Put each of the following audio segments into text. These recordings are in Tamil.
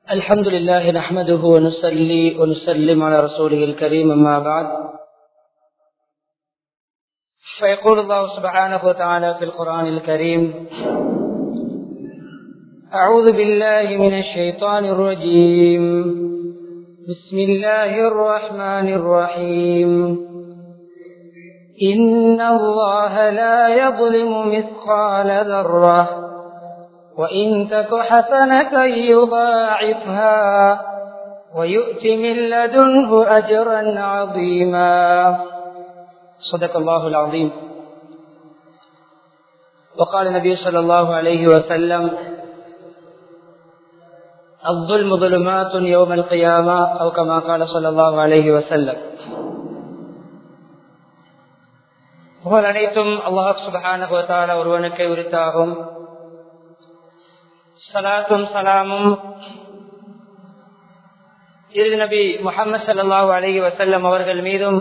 الحمد لله نحمده ونصلي ونسلم على رسوله الكريم أما بعد فيقول الله سبحانه وتعالى في القرآن الكريم أعوذ بالله من الشيطان الرجيم بسم الله الرحمن الرحيم إن الله لا يظلم مثقال ذرة وإن تك حسنة يضاعفها ويؤت من لدنه أجرا عظيما صدق الله العظيم. وقال النبي صلى الله عليه وسلم الظلم ظلمات يوم القيامة أو كما قال صلى الله عليه وسلم. புகழ் அனைத்தும் அல்லாஹ் சுப்ஹானஹு வ தஆலா ஒருவனுக்கே உரித்தாகும். சலாத்தும் சலாமும் இறுதி நபி முஹம்மது ஸல்லல்லாஹு அலைஹி வஸல்லம் அவர்கள் மீதும்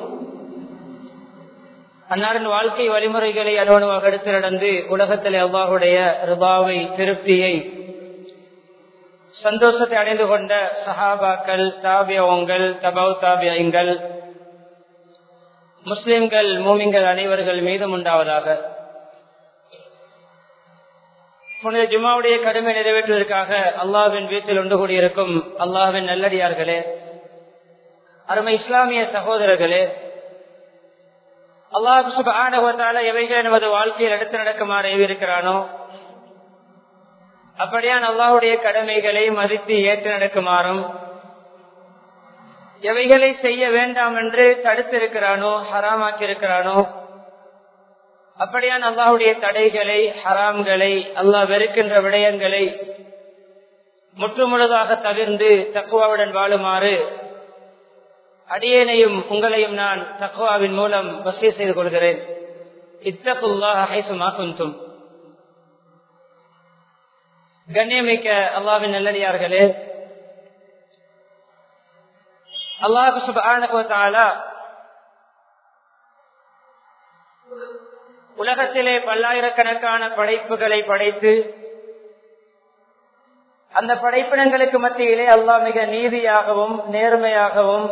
அன்னாரின் வாழ்க்கை வழிமுறைகளை அனுபவமாக எடுத்து நடந்து உலகத்திலே அல்லாஹுடைய ரிதாவை திருப்தியை சந்தோஷத்தை அடைந்து கொண்ட சஹாபாக்கள் தாபியங்கள் தபவு தாபியங்கள் முஸ்லிம்கள் மூமின்கள் அனைவர்கள் மீதும் உண்டாவதாக. புனித ஜும்மாவுடைய கடமை நிறைவேற்றுவதற்காக அல்லாஹ்வின் வீட்டில் ஒன்று கூடியிருக்கும் அல்லாஹ்வின் நல்லடியார்களே, அருமை இஸ்லாமிய சகோதரர்களே, அல்லாஹ் சுப்ஹானஹு வ தஆலா எவைகளை நமது வாழ்க்கையில் எடுத்து நடக்குமாறு ஏவிருக்கிறானோ அப்படியான் அல்லாஹ்வுடைய கடமைகளை மதித்து ஏற்று நடக்குமாறும், எவைகளை செய்ய வேண்டாம் என்று தடுத்திருக்கிறானோ ஹராமாக்கி இருக்கிறானோ அப்படியான் அல்லாஹ்வுடைய தடைகளை ஹராம்களை அல்லாஹ் வெறுக்கின்ற விடயங்களை முற்றுமுழுதாக தவிர்ந்து தக்வாவுடன் வாழுமாறு அடியேனையும் உங்களையும் நான் தக்வாவின் மூலம் வசிய செய்து கொள்கிறேன். இத்தகுல்லாஹ ஹைசுமா குன்தும். கண்ணியமிக்க அல்லாஹ்வின் நல்லடியார்களே, அல்லாஹ் சுப்ஹானஹு வ தஆலா உலகத்திலே பல்லாயிரக்கணக்கான படைப்புகளை படைத்து அந்த படைப்பினங்களுக்கு மத்தியிலே அல்லாஹ் மிக நீதியாகவும் நேர்மையாகவும்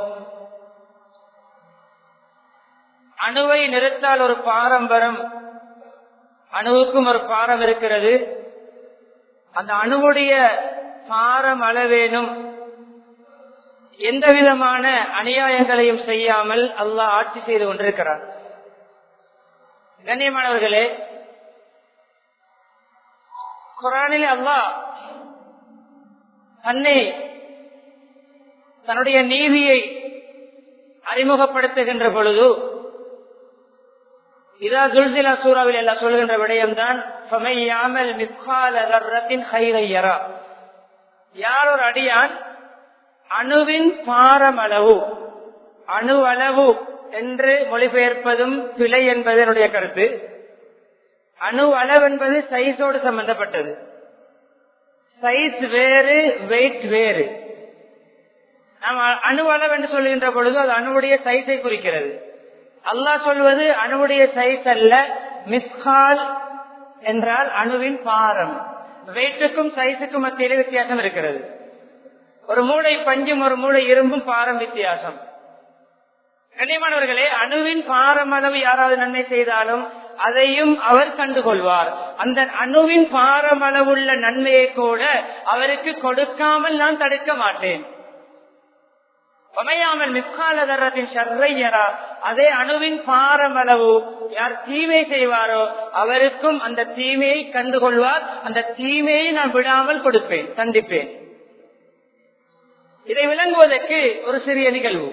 அணுவை நிறுத்தால் ஒரு பாரம் வரும், அணுவுக்கும் ஒரு பாரம் இருக்கிறது, அந்த அணுவுடைய பாரம் அளவேனும் எந்த விதமான அநியாயங்களையும் செய்யாமல் அல்லாஹ் ஆட்சி செய்து கொண்டிருக்கிறார். கண்ணியமானவர்களே, குர்ஆனில் அல்லாஹ் தன்னுடைய நீதியை அறிமுகப்படுத்துகின்ற பொழுது இதா ஜுல்சிலா சூராவில் எல்லாம் சொல்கின்ற விடயம்தான் யார் ஒரு அடியான் அணுவின் பாரமளவு, அணு அளவு என்று மொழிபெயர்ப்பதும் பிழை என்பது என்னுடைய கருத்து. அணு அளவு என்பது சைஸோடு சம்பந்தப்பட்டது. சைஸ் வேறு, வெயிட் வேறு. நாம் அணு அளவு என்று சொல்லுகின்ற பொழுது அது அணுவுடைய சைஸை குறிக்கிறது. அல்லாஹ் சொல்வது அணுவுடைய சைஸ் அல்ல, மிஸ்கால் என்றால் அணுவின் பாரம். வெயிட்டுக்கும் சைஸுக்கும் மத்தியிலே வித்தியாசம் இருக்கிறது. ஒரு மூளை பஞ்சும் ஒரு மூளை இரும்பும் பாரம் வித்தியாசம். கண்ணியமானவர்களே, அணுவின் பாரமளவு யாராவது நன்மை செய்தாலும் அதையும் அவர் கண்டுகொள்வார். அந்த அணுவின் பாரமளவுள்ள நன்மையை கூட அவருக்கு கொடுக்காமல் நான் தடுக்க மாட்டேன். அதே அணுவின் பாரமளவு யார் தீமை செய்வாரோ அவருக்கும் அந்த தீமையை கண்டுகொள்வார். அந்த தீமையை நான் விடாமல் கொடுப்பேன், தண்டிப்பேன். இதை விளங்குவதற்கு ஒரு சிறிய நிகழ்வு.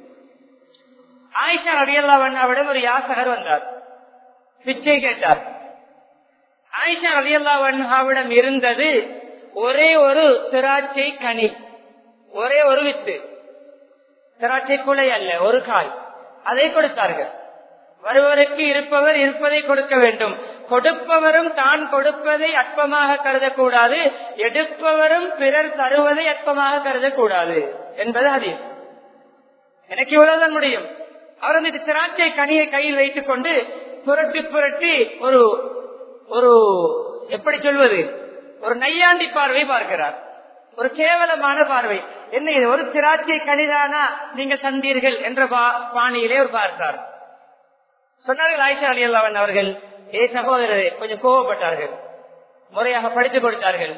ஆயிஷா ரலியல்லாஹு அன்ஹாவிடம் ஒரு யாசகர் வந்தார், பிச்சை கேட்டார். ஆயிஷா ரலியல்லாஹு அன்ஹாவிடம் இருந்தது ஒரே ஒரு திராட்சை கனி, ஒரே ஒரு வித்து, திராட்சை குலை அல்ல, ஒரு காய். அதை கொடுத்தார்கள். வருவதற்கு இருப்பவர் இருப்பதை கொடுக்க வேண்டும். கொடுப்பவரும் தான் கொடுப்பதை அற்பமாக கருதக்கூடாது, எடுப்பவரும் பிறர் தருவதை அற்பமாக கருதக்கூடாது என்பது ஹதீஸ். எனக்கு இவ்வளவுதான் முடியும். அவர் அந்த திராட்சை கனியை கையில் வைத்துக் கொண்டு புரட்டி புரட்டி ஒரு எப்படி சொல்வது, ஒரு நையாண்டி பார்வை பார்க்கிறார். ஒரு கேவலமான பார்வை. என்ன இது, ஒரு திராட்சை கனிதானா நீங்கள் சந்தீர்கள் என்ற பாணியிலே ஒரு பார்த்தார். சொன்னார்கள் ஆயிஷா ரலியல்லாஹு அன்ஹா அவர்கள், ஏ சகோதரரே, கொஞ்சம் கோபப்பட்டார்கள். முறையாக படித்துக் கொடுத்தார்கள்.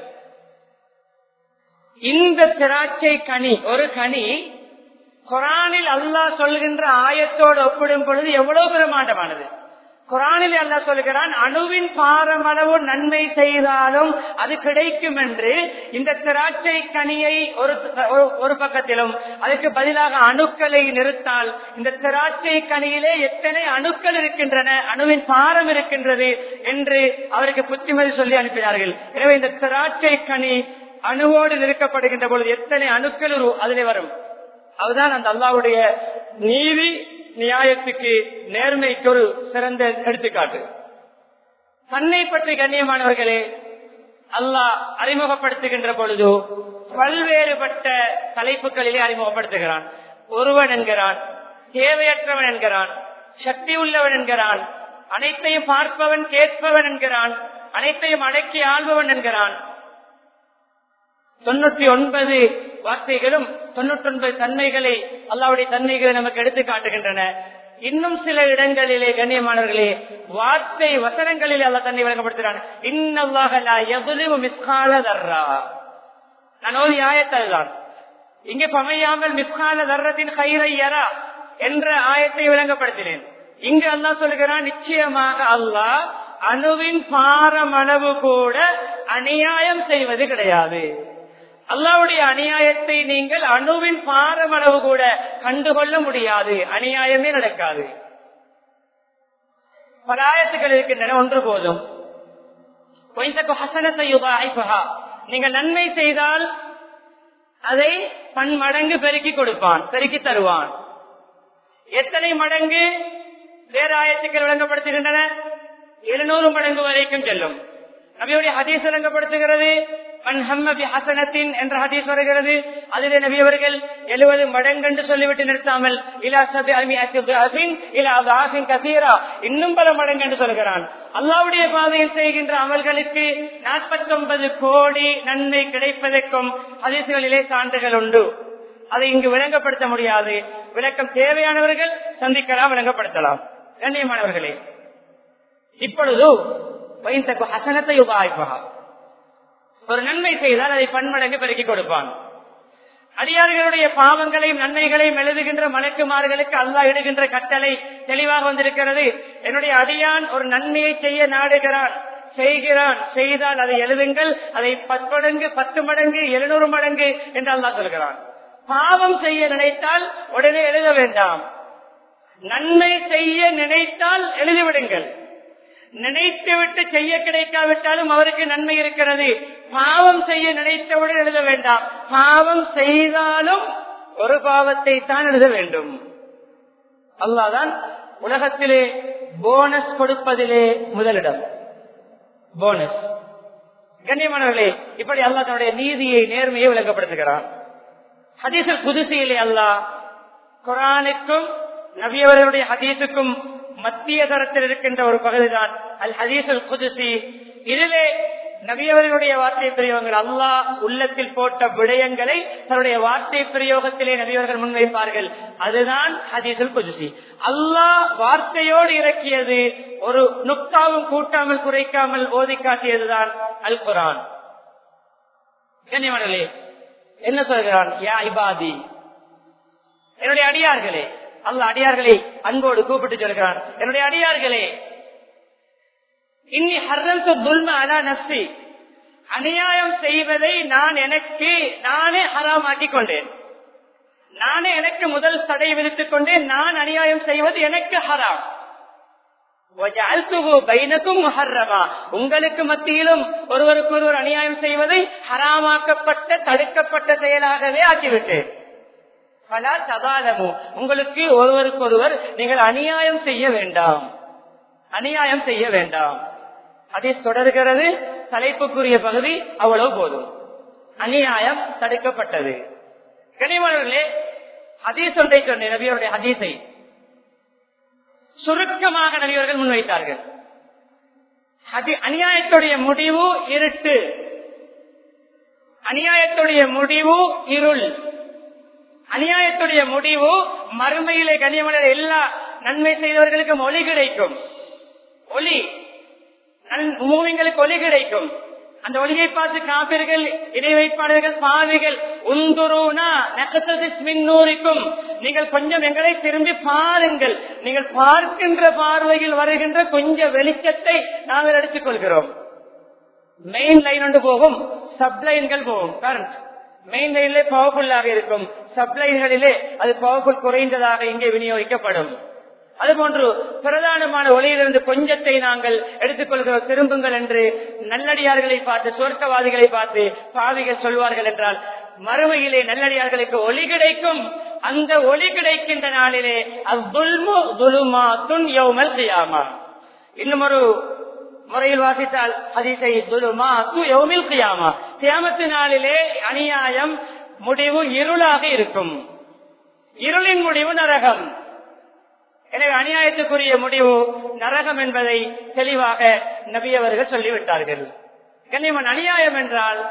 இந்த திராட்சை கனி, ஒரு கனி குர்ஆனில் அல்லாஹ் சொல்கின்ற ஆயத்தோடு ஒப்பிடும் பொழுது எவ்வளவு பிரமாண்டமானது. குர்ஆனில் அல்லாஹ் சொல்கிறான், அணுவின் பாரமளவு நன்மை செய்தாலும் அது கிடைக்கும் என்று. இந்த திராட்சை கனியை ஒரு பக்கத்திலும் அதற்கு பதிலாக அணுக்களை நிறுத்தால் இந்த திராட்சை கனியிலே எத்தனை அணுக்கள் இருக்கின்றன, அணுவின் பாரம் இருக்கின்றது என்று அவருக்கு புத்திமதி சொல்லி அனுப்பினார்கள். எனவே இந்த திராட்சை கனி அணுவோடு நிறுக்கப்படுகின்ற பொழுது எத்தனை அணுக்கள் அதிலே வரும். அதுதான் அந்த அல்லாஹ்வுடைய நீதி, நியாயத்துக்கு, நேர்மைக்கு ஒரு சிறந்த எடுத்துக்காட்டு. தன்னை பற்றி கண்ணியமானவர்களே அல்லாஹ் அறிமுகப்படுத்துகின்ற பொழுது பல்வேறுபட்ட தலைப்புகளிலே அறிமுகப்படுத்துகிறான். ஒருவன் என்கிறான், தேவையற்றவன் என்கிறான், சக்தி உள்ளவன் என்கிறான், அனைத்தையும் பார்ப்பவன் கேட்பவன் என்கிறான், அனைத்தையும் அடக்கி ஆள்பவன் என்கிறான். 99 வார்த்தைகளும் 99 தன்மைகளை, அல்லாஹ்வுடைய தன்மைகளை நமக்கு எடுத்து காட்டுகின்றன. இன்னும் சில இடங்களிலே கண்ணியமானவர்களே வார்த்தை வசனங்களிலே அல்லாஹ் தன்னை விளங்கப்படுத்துகிறான். இன்னல்லாஹ லா யظلم மிஸ்கால தர்ரா. நான் ஒரு ஆயத்தான் இங்கே பமையாமல் மிஸ்கால தர்ரத்தின் கைரை யரா என்ற ஆயத்தை விளங்கப்படுத்தினேன். இங்கு அல்லாஹ் சொல்கிறான், நிச்சயமாக அல்லாஹ் அணுவின் பாரமளவு கூட அநியாயம் செய்வது கிடையாது. அல்லாஹ்வுடைய அநியாயத்தை நீங்கள் அணுவின் பாரமளவு கூட கண்டுகொள்ள முடியாது. அநியாயமே நடக்காது. பல ஆயத்துக்கள் இருக்கின்றன, ஒன்று போதும். நீங்கள் நன்மை செய்தால் அதை பன்மடங்கு பெருக்கி கொடுப்பான், பெருக்கி தருவான். எத்தனை மடங்கு வேறு ஆயத்துக்கள் விளங்கப்படுத்துகின்றன? 700 மடங்கு வரைக்கும் செல்லும். நபியுடைய ஹதீஸ் விளங்கப்படுத்துகிறது. என்ற ஹதீஸ் வருகிறது. அதிலே நபி அவர்கள் 70 மடங்கு என்று சொல்லிவிட்டு நிறுத்தாமல் இன்னும் பல மடங்கு என்று சொல்கிறான். அல்லாஹ்வுடைய பாதையில் செய்கின்ற அமல்களுக்கு 49 கோடி நன்மை கிடைப்பதற்கும் ஹதீஸ்களிலே சான்றுகள் உண்டு. அதை இங்கு விளங்கப்படுத்த முடியாது. விளக்கம் தேவையானவர்கள் சந்திக்கலாம், விளங்கப்படுத்தலாம். கண்ணியமானவர்களே, இப்பொழுது ஹசனத்தை ஒரு நன்மை செய்தால் அதை பன்மடங்கு பெருக்கி கொடுப்பான். அடியார்களுடைய பாவங்களையும் நன்மைகளையும் எழுதுகின்ற மலக்குமார்களுக்கு அல்லாஹ் இடுகின்ற கட்டளை தெளிவாக வந்திருக்கிறது. என்னுடைய அடியான் ஒரு நன்மையை செய்ய நாடுகிறான், செய்கிறான், செய்தால் அதை எழுதுங்கள். அதை 10 மடங்கு 10 மடங்கு 700 மடங்கு என்று அல்லாஹ் சொல்கிறான். பாவம் செய்ய நினைத்தால் உடனே எழுத வேண்டாம். நன்மை செய்ய நினைத்தால் எழுதிவிடுங்கள். நினைத்துவிட்டு செய்ய கிடைக்காவிட்டாலும் அவருக்கு நன்மை இருக்கிறது. பாவம் செய்ய நினைத்தவுடன் எழுத வேண்டாம். பாவம் செய்தாலும் ஒரு பாவத்தை தான் எழுத வேண்டும். அல்லாஹ் தான் உலகத்திலே போனஸ் கொடுப்பதிலே முதலிடம். போனஸ். கண்ணியமானவர்களே, இப்படி அல்லாஹ் தன்னுடைய நீதியை, நேர்மையை விளங்கப்படுத்துகிறான். ஹதீஸுல் குதுஸியிலே அல்லாஹ் குர்ஆனுக்கும் நபி அவர்களுடைய ஹதீஸுக்கும் மத்திய தரத்தில் இருக்கின்ற ஒரு பகுதிதான் அல் ஹதீஸுல் குதுஸி. இதிலே நபி அவர்களுடைய வார்த்தை பிரயோகங்கள், அல்லாஹ் உள்ளத்தில் போட்ட விடயங்களை தன்னுடைய வார்த்தை பிரயோகத்திலே நபி அவர்கள் முன்வைப்பார்கள். அதுதான் ஹதீஸுல் குதுஸி. அல்லாஹ் வார்த்தையோடு இறக்கியது, ஒரு நுக்தாவும் கூட்டாமல் குறைக்காமல் ஓதி காட்டியதுதான் அல் குர்ஆன். கண்ணியமானவர்களே, என்ன சொல்கிறான்? யா இபாதி, என்னுடைய அடியார்களே. அல்லாஹ் அடியார்களை அன்போடு கூப்பிட்டு சொல்கிறான், என்னுடைய அடியார்களே, இன்னி ஹர்ரம்து துல்ம அலா நஃப்ஸி, அநியாயம் செய்வதை நான் எனக்கு நானே ஹராமாக்கிக் கொண்டேன். நானே எனக்கு முதல் தடை விதித்துக் கொண்டேன். நான் அநியாயம் செய்வது எனக்கு ஹராம். உங்களுக்கு மத்தியிலும் ஒருவருக்கு ஒருவர் அநியாயம் செய்வதை ஹராமாக்கப்பட்ட, தடுக்கப்பட்ட செயலாகவே ஆக்கிவிட்டேன். உங்களுக்கு ஒருவருக்கு ஒருவர் நீங்கள் அநியாயம் செய்ய வேண்டாம், அநியாயம் செய்ய வேண்டாம். அதை தொடர்கிறது தலைப்புக்குரிய பகுதி, அவ்வளவு போதும். அநியாயம் தடுக்கப்பட்டது. கனிமர்களே, ஹதீஸ் ஒன்றை சொன்னேன். நபியருடைய ஹதீஸை சுருக்கமாக நபியவர்கள் முன்வைத்தார்கள். அநியாயத்துடைய முடிவு இருட்டு, அநியாயத்துடைய முடிவு இருள். அநியாயத்துடைய முடிவு மறுமையிலே கண்ணியமான எல்லா நன்மை செய்தவர்களுக்கும் ஒளி கிடைக்கும். ஒளி மூமின்களுக்கு ஒளி கிடைக்கும். அந்த ஒளியை பார்த்து காப்பீர்கள், இணை வைப்பாளர்கள், பாவிகள் உந்துருக்கும், நீங்கள் கொஞ்சம் எங்களை திரும்பி பாருங்கள், நீங்கள் பார்க்கின்ற பார்வையில் வருகின்ற கொஞ்சம் வெளிச்சத்தை நாங்கள் எடுத்துக் கொள்கிறோம். மெயின் லைன் ஒன்று போகும், சப்லைன்கள் போகும். கரண்ட் மெயின் லைனிலே பவர்ஃபுல்லாக இருக்கும், சப்லைன்களிலே அது பவர்ஃபுல் குறைந்ததாக இங்கே விநியோகிக்கப்படும். அதுபோன்று பிரதானமான ஒளியிலிருந்து கொஞ்சத்தை நாங்கள் எடுத்துக்கொள்கிறோம், திரும்புங்கள் என்று நல்லடியார்களை பார்த்து, சொர்க்கவாதிகளை பார்த்து பாவிகள் சொல்வார்கள் என்றால், மறுமையிலே நல்லடியார்களுக்கு ஒளி கிடைக்கும். அந்த ஒளி கிடைக்கின்ற நாளிலே இன்னும் ஒரு முறையில் வாசித்தால் ஹதீஸை கியாமத்து நாளிலே அநியாயம் முடிவு இருளாக இருக்கும். இருளின் முடிவு நரகம். எனவே அநியாயத்துக்குரிய முடிவு நரகம் என்பதை தெளிவாக நபி அவர்கள் சொல்லிவிட்டார்கள். கண்ணியமான அநியாயம் என்றால்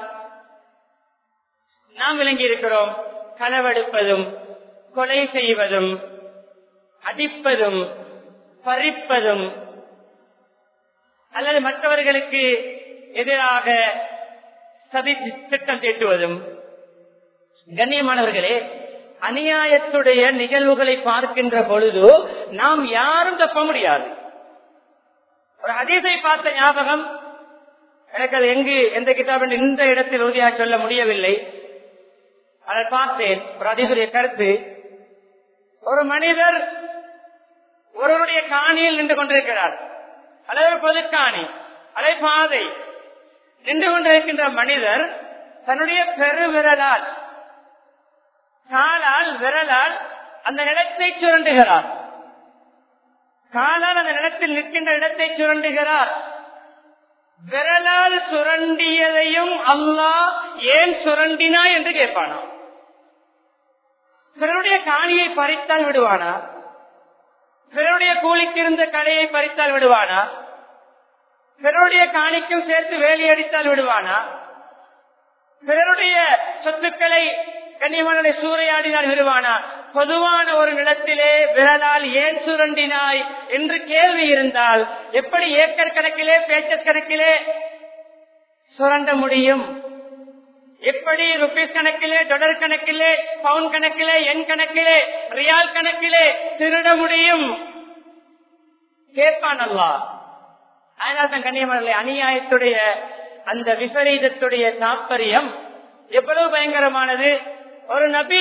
நாம் விளங்கி இருக்கிறோம், களவெடுப்பதும், கொலை செய்வதும், அடிப்பதும், பறிப்பதும், அல்லது மற்றவர்களுக்கு எதிராக சதி திட்டம் தீட்டுவதும். கண்ணியமானவர்களே, அநியாயத்துடைய நிகழ்வுகளை பார்க்கின்ற பொழுது நாம் யாரும் தப்ப முடியாது. ஒரு ஹதீஸை பார்த்த ஞாபகம் எனக்கு, அது எந்த கிதாப் இந்த இடத்தில் உறுதியாக சொல்ல முடியவில்லை. அதை பார்த்தேன். ஒரு ஹதீஸுடைய கருத்து, ஒரு மனிதர் ஒருவருடைய காணியில் நின்று கொண்டிருக்கிறார், அல்லது ஒரு பொதுக்காணி அல்லது பாதை நின்று கொண்டிருக்கின்ற மனிதர் தன்னுடைய பெருவிரலால், காலால், விரலால் அந்த நிலத்தை சுரண்டுகிறார். காலால் அந்த நிலத்தில் நிற்கின்ற இடத்தை சுரண்டுகிறார். விரலால் சுரண்டியதையும் அல்லாஹ் ஏன் சுரண்டினா என்று கேட்பானா? பிறருடைய காணியை பறித்தால் விடுவானா? பிறருடைய கூலிக்கு இருந்த கடையை பறித்தால் விடுவானா? பிறருடைய காணிக்கும் சேர்த்து வேலையடித்தால் விடுவானா? பிறருடைய சொத்துக்களை கண்ணியமான சூறையாடினால் விடுவானா? பொதுவான ஒரு நிலத்திலே விரலால் ஏன் சுரண்டினாய் என்று கேள்வி இருந்தால் எப்படி ஏக்கர் கணக்கிலே, பேச்சர் கணக்கிலே சுரண்ட முடியும்? எப்படி ருபீஸ் கணக்கிலே, டாலர் கணக்கிலே, பவுண்ட் கணக்கிலே, எண் கணக்கிலே, ரியால் கணக்கிலே திருட முடியும்? கேட்பான் அல்லாஹ். அதனால் தான் கண்ணியமான அநியாயத்துடைய அந்த விபரீதத்துடைய தாற்பயம் எவ்வளவு பயங்கரமானது. ஒரு நபி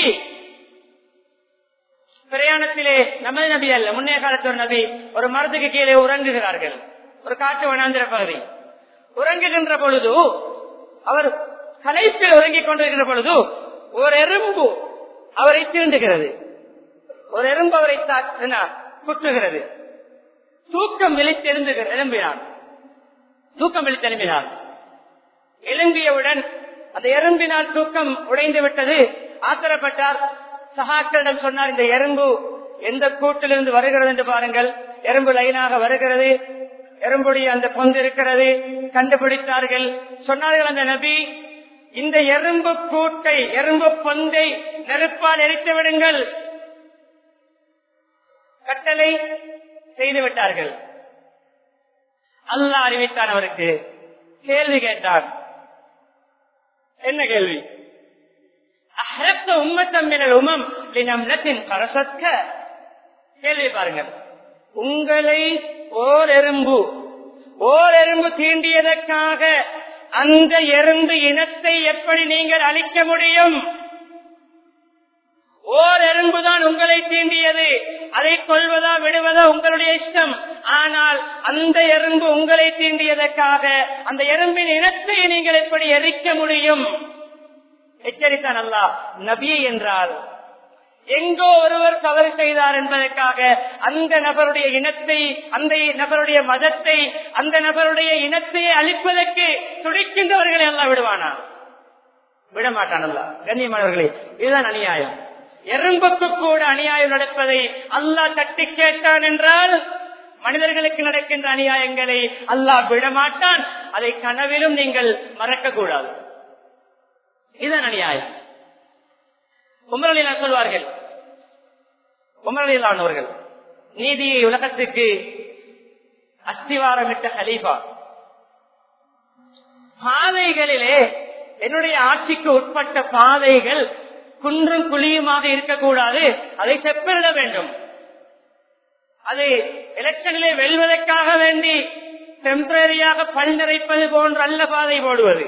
பிரயாணத்திலே, நமது நபி அல்ல, முன்னைய காலத்து ஒரு நபி, ஒரு மரத்துக்கு கீழே உறங்குகிறார்கள். ஒரு காட்டு வனாந்திர பகுதி. உறங்குகின்ற பொழுது, அவர் கலைப்பில் உறங்கிக் கொண்டிருக்கிற பொழுது ஒரு எறும்பு அவரை தீண்டுகிறது. ஒரு எறும்பு அவரை குத்துகிறது. தூக்கம் எழும்பினான். எழும்பியவுடன் அந்த எறும்பினால் தூக்கம் உடைந்து விட்டது. ஆத்திரப்பட்டார். சகாக்களிடம் சொன்னார், இந்த எறும்பு எந்த கூட்டிலிருந்து வருகிறது என்று பாருங்கள். எறும்பு லைனாக வருகிறது, எறும்புடைய அந்த பொந்து இருக்கிறது. கண்டுபிடித்தார்கள். சொன்னார்கள் அந்த நபி, இந்த எறும்பு கூட்டை, எறும்பு பொந்தை நெருப்பால் எரித்து விடுங்கள். கட்டளை செய்து விட்டார்கள். அல்லாஹ் அறிவித்தான் அவருக்கு. கேள்வி கேட்டார். என்ன கேள்வி? கேள்வி பாருங்கள். உங்களை ஓர் எறும்பு தீண்டியதற்காக அந்த எறும்பு இனத்தை எப்படி நீங்கள் அழிக்க முடியும்? ஓர் எறும்புதான் உங்களை தீண்டியது. அதை கொல்வதா விடுவதா உங்களுடைய இஷ்டம். ஆனால் அந்த எறும்பு உங்களை தீண்டியதற்காக அந்த எறும்பின் இனத்தை நீங்கள் எப்படி எரிக்க முடியும்? எச்சரித்தான் அல்லாஹ். நபி என்றால் எங்கோ ஒருவர் தவறு செய்தார் என்பதற்காக அந்த நபருடைய இனத்தை, அந்த நபருடைய மதத்தை, அந்த நபருடைய இனத்தை அழிப்பதற்கு துடிக்கின்றவர்களை எல்லாம் விடுவானா? விடமாட்டான் அல்லாஹ். கண்ணியமானவர்களே, இதுதான் அநியாயம். எறும்புக்கு கூட அநியாயம் நடப்பதை அல்லாஹ் தட்டி கேட்டான் என்றால், மனிதர்களுக்கு நடக்கின்ற அநியாயங்களை அல்லாஹ் விடமாட்டான். அதை கனவிலும் நீங்கள் மறக்க கூடாது. இதுதான் அநியாயம். உமர் ரலியல்லாஹு சொல்வார்கள், உமர் ரலியல்லாஹு அவர்கள் நீதியை உலகத்துக்கு அஸ்திவாரமிட்ட ஹலீஃபா. பாதைகளிலே என்னுடைய ஆட்சிக்கு உட்பட்ட பாதைகள் குன்றும் குழியுமாக இருக்கக்கூடாது, அதை செப்பனிட வேண்டும். அது எலெக்ஷனிலே வெல்வதற்காக வேண்டி டெம்பரரியாக பல் நிறைப்பது போன்று அல்ல பாதை போடுவது.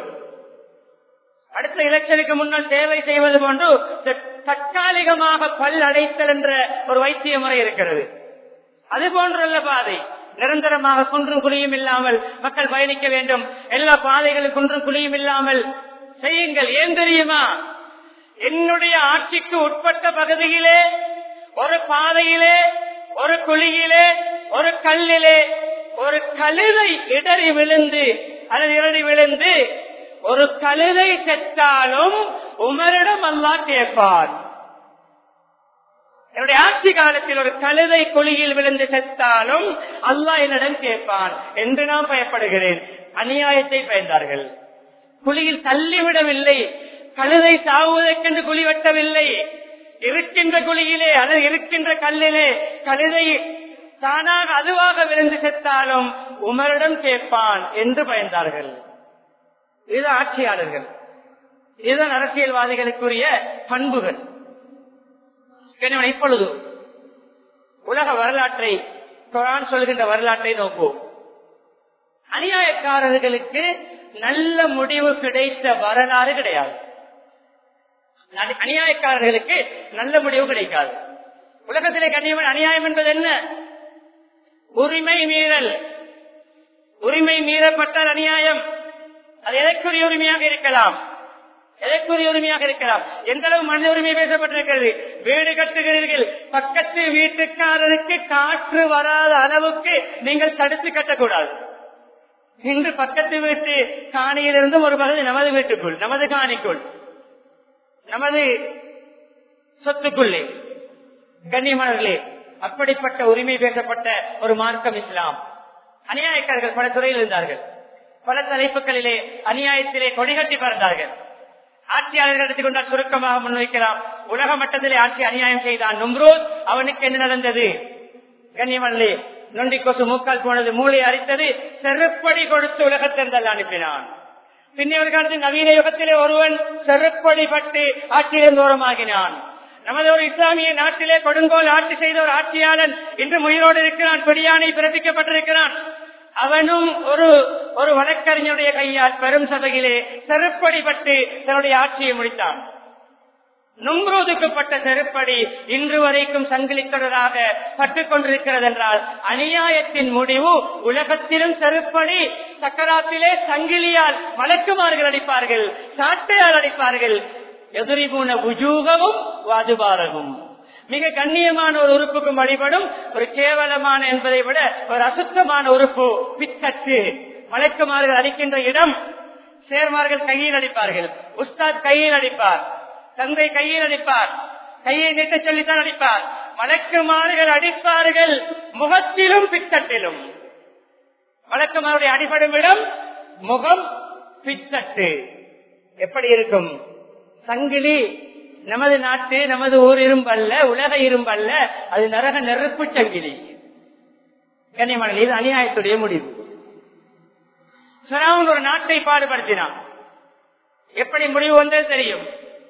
அடுத்த எலெக்ஷனுக்கு முன்னால் சேவை செய்வது போன்று தற்காலிகமாக பல் அடைத்தல் என்ற ஒரு வைத்திய முறை இருக்கிறது. அது போன்றல்ல பாதை. நிரந்தரமாக குன்றும் குழியும் இல்லாமல் மக்கள் பயணிக்க வேண்டும். எல்லா பாதைகளும் குன்றும் குழியும் இல்லாமல் செய்யுங்கள். ஏன் தெரியுமா? என்னுடைய ஆட்சிக்கு உட்பட்ட பகுதியிலே ஒரு பாதையிலே, ஒரு குழியிலே, ஒரு கல்லிலே ஒரு கழுதை இடறி விழுந்து அல்லது இரடி விழுந்து ஒரு கழுதை செத்தாலும் உமரிடம் அல்லாஹ் கேட்பார். என்னுடைய ஆட்சி காலத்தில் ஒரு கழுதை குழியில் விழுந்து செத்தாலும் அல்லாஹ் என்னிடம் கேட்பான் என்று நான் பயப்படுகிறேன். அநியாயத்தை பயந்தார்கள். குழியில் தள்ளிவிடவில்லை, கழுதை சாவுவதற்கென்று குழி வெட்டவில்லை. இருக்கின்ற குழியிலே அல்லது இருக்கின்ற கல்லிலே கழுதை தானாக அதுவாக விழுந்து செத்தாலும் உமரிடம் கேட்பான் என்று பயந்தார்கள். இதுதான் ஆட்சியாளர்கள், இதுதான் அரசியல்வாதிகளுக்குரிய பண்புகள். இப்பொழுது உலக வரலாற்றை, குர்ஆன் சொல்கின்ற வரலாற்றை நோக்குவோம். அநியாயக்காரர்களுக்கு நல்ல முடிவு கிடைத்த வரலாறு கிடையாது. அநியாயக்காரர்களுக்கு நல்ல முடிவு கிடைக்காது. உலகத்திலே கண்ணியமான அநியாயம் என்பது என்ன? உரிமை மீறல். உரிமை மீறப்பட்டால் அநியாயம். அது எதற்குரிய உரிமையாக இருக்கலாம், எதற்குரிய உரிமையாக இருக்கலாம். எந்த அளவு மனித உரிமை பேசப்பட்டிருக்கிறது. வீடு கட்டுகிறீர்கள், பக்கத்து வீட்டுக்காரருக்கு காற்று வராத அளவுக்கு நீங்கள் தடுத்து கட்டக்கூடாது. இன்று பக்கத்து வீட்டு காணியிலிருந்தும் ஒரு பகுதி நமது வீட்டுக்குள், நமது காணிக்குள், நமது சொத்துக்குள்ளே. கண்ணியமானவர்களே, அப்படிப்பட்ட உரிமை பேசப்பட்ட ஒரு மார்க்கம் இஸ்லாம். அநியாயக்காரர்கள் பல துறையில் இருந்தார்கள். பல தலைப்புகளிலே அநியாயத்திலே கொடிகட்டி பறந்தார்கள். ஆட்சியாளர்கள் எடுத்துக்கொண்டால் சுருக்கமாக முன்வைக்கலாம். உலக மட்டத்திலே ஆட்சி அநியாயம் செய்தான் நும்ரூத். அவனுக்கு என்ன நடந்தது? கண்ணியமல்லே, நொண்டி கொசு மூக்கால் போனது, மூளை அரித்தது, செருப்படி கொடுத்து உலகத்திற்கு அனுப்பினான். பின்னர் காலத்தில் நவீன யுகத்திலே ஒருவன் செருப்படி பட்டு ஆட்சியிலிருந்து தூரமாகினான். நமது ஒரு இஸ்லாமிய நாட்டிலே கொடுங்கோல் ஆட்சி செய்த ஒரு ஆட்சியாளன் இன்று உயிரோடு இருக்கிறான், பிடியாணை பிறப்பிக்கப்பட்டிருக்கிறான். அவனும் ஒரு வழக்கறிஞருடைய கையால் பெரும் சபையிலே செருப்படி பட்டு தன்னுடைய ஆட்சியை முடித்தான். நும்ரூதுக்குப்பட்ட செருப்படி இன்று வரைக்கும் சங்கிலி தொடராக பட்டுக் கொண்டிருக்கிறது என்றால் அநியாயத்தின் முடிவு உலகத்திலும் செருப்படி. சக்கராத்திலே சங்கிலியால் மலக்குமார்கள் அடிப்பார்கள், சாட்டையால் அடிப்பார்கள். எதிரிபூன உஜூகவும் வாதுபாரகும். மிக கண்ணியமான ஒரு உறுப்புக்கும் வழிபடும் ஒரு கேவலமான என்பதை விட ஒரு அசுத்தமான உறுப்பு பித்தட்டு. மலக்குமார்கள் அடிக்கின்ற இடம் சேர்மார்கள் கையில் அடிப்பார்கள், உஸ்தாத் கையில் அடிப்பார், தந்தை கையில் அடிப்பார், கையை நீட்ட சொல்லித்தான் அடிப்பார். மலக்குமார்கள் அடிப்பார்கள் முகத்திலும் பித்தட்டிலும். மலக்குமாருடைய அடிபடும் இடம் முகம், பித்தட்டு. எப்படி இருக்கும்? சங்கிலி நமது நாட்டு, நமது ஊர் இரும்பல்ல, உலக இரும்பல்ல, அது நரக நெருப்பு சங்கிலி. கண்ணியமான இது அநியாயத்துடைய முடிவு. ஃபிரௌன் ஒரு நாட்டை பாடுபடுத்தினான். எப்படி முடிவு வந்தது தெரியும்?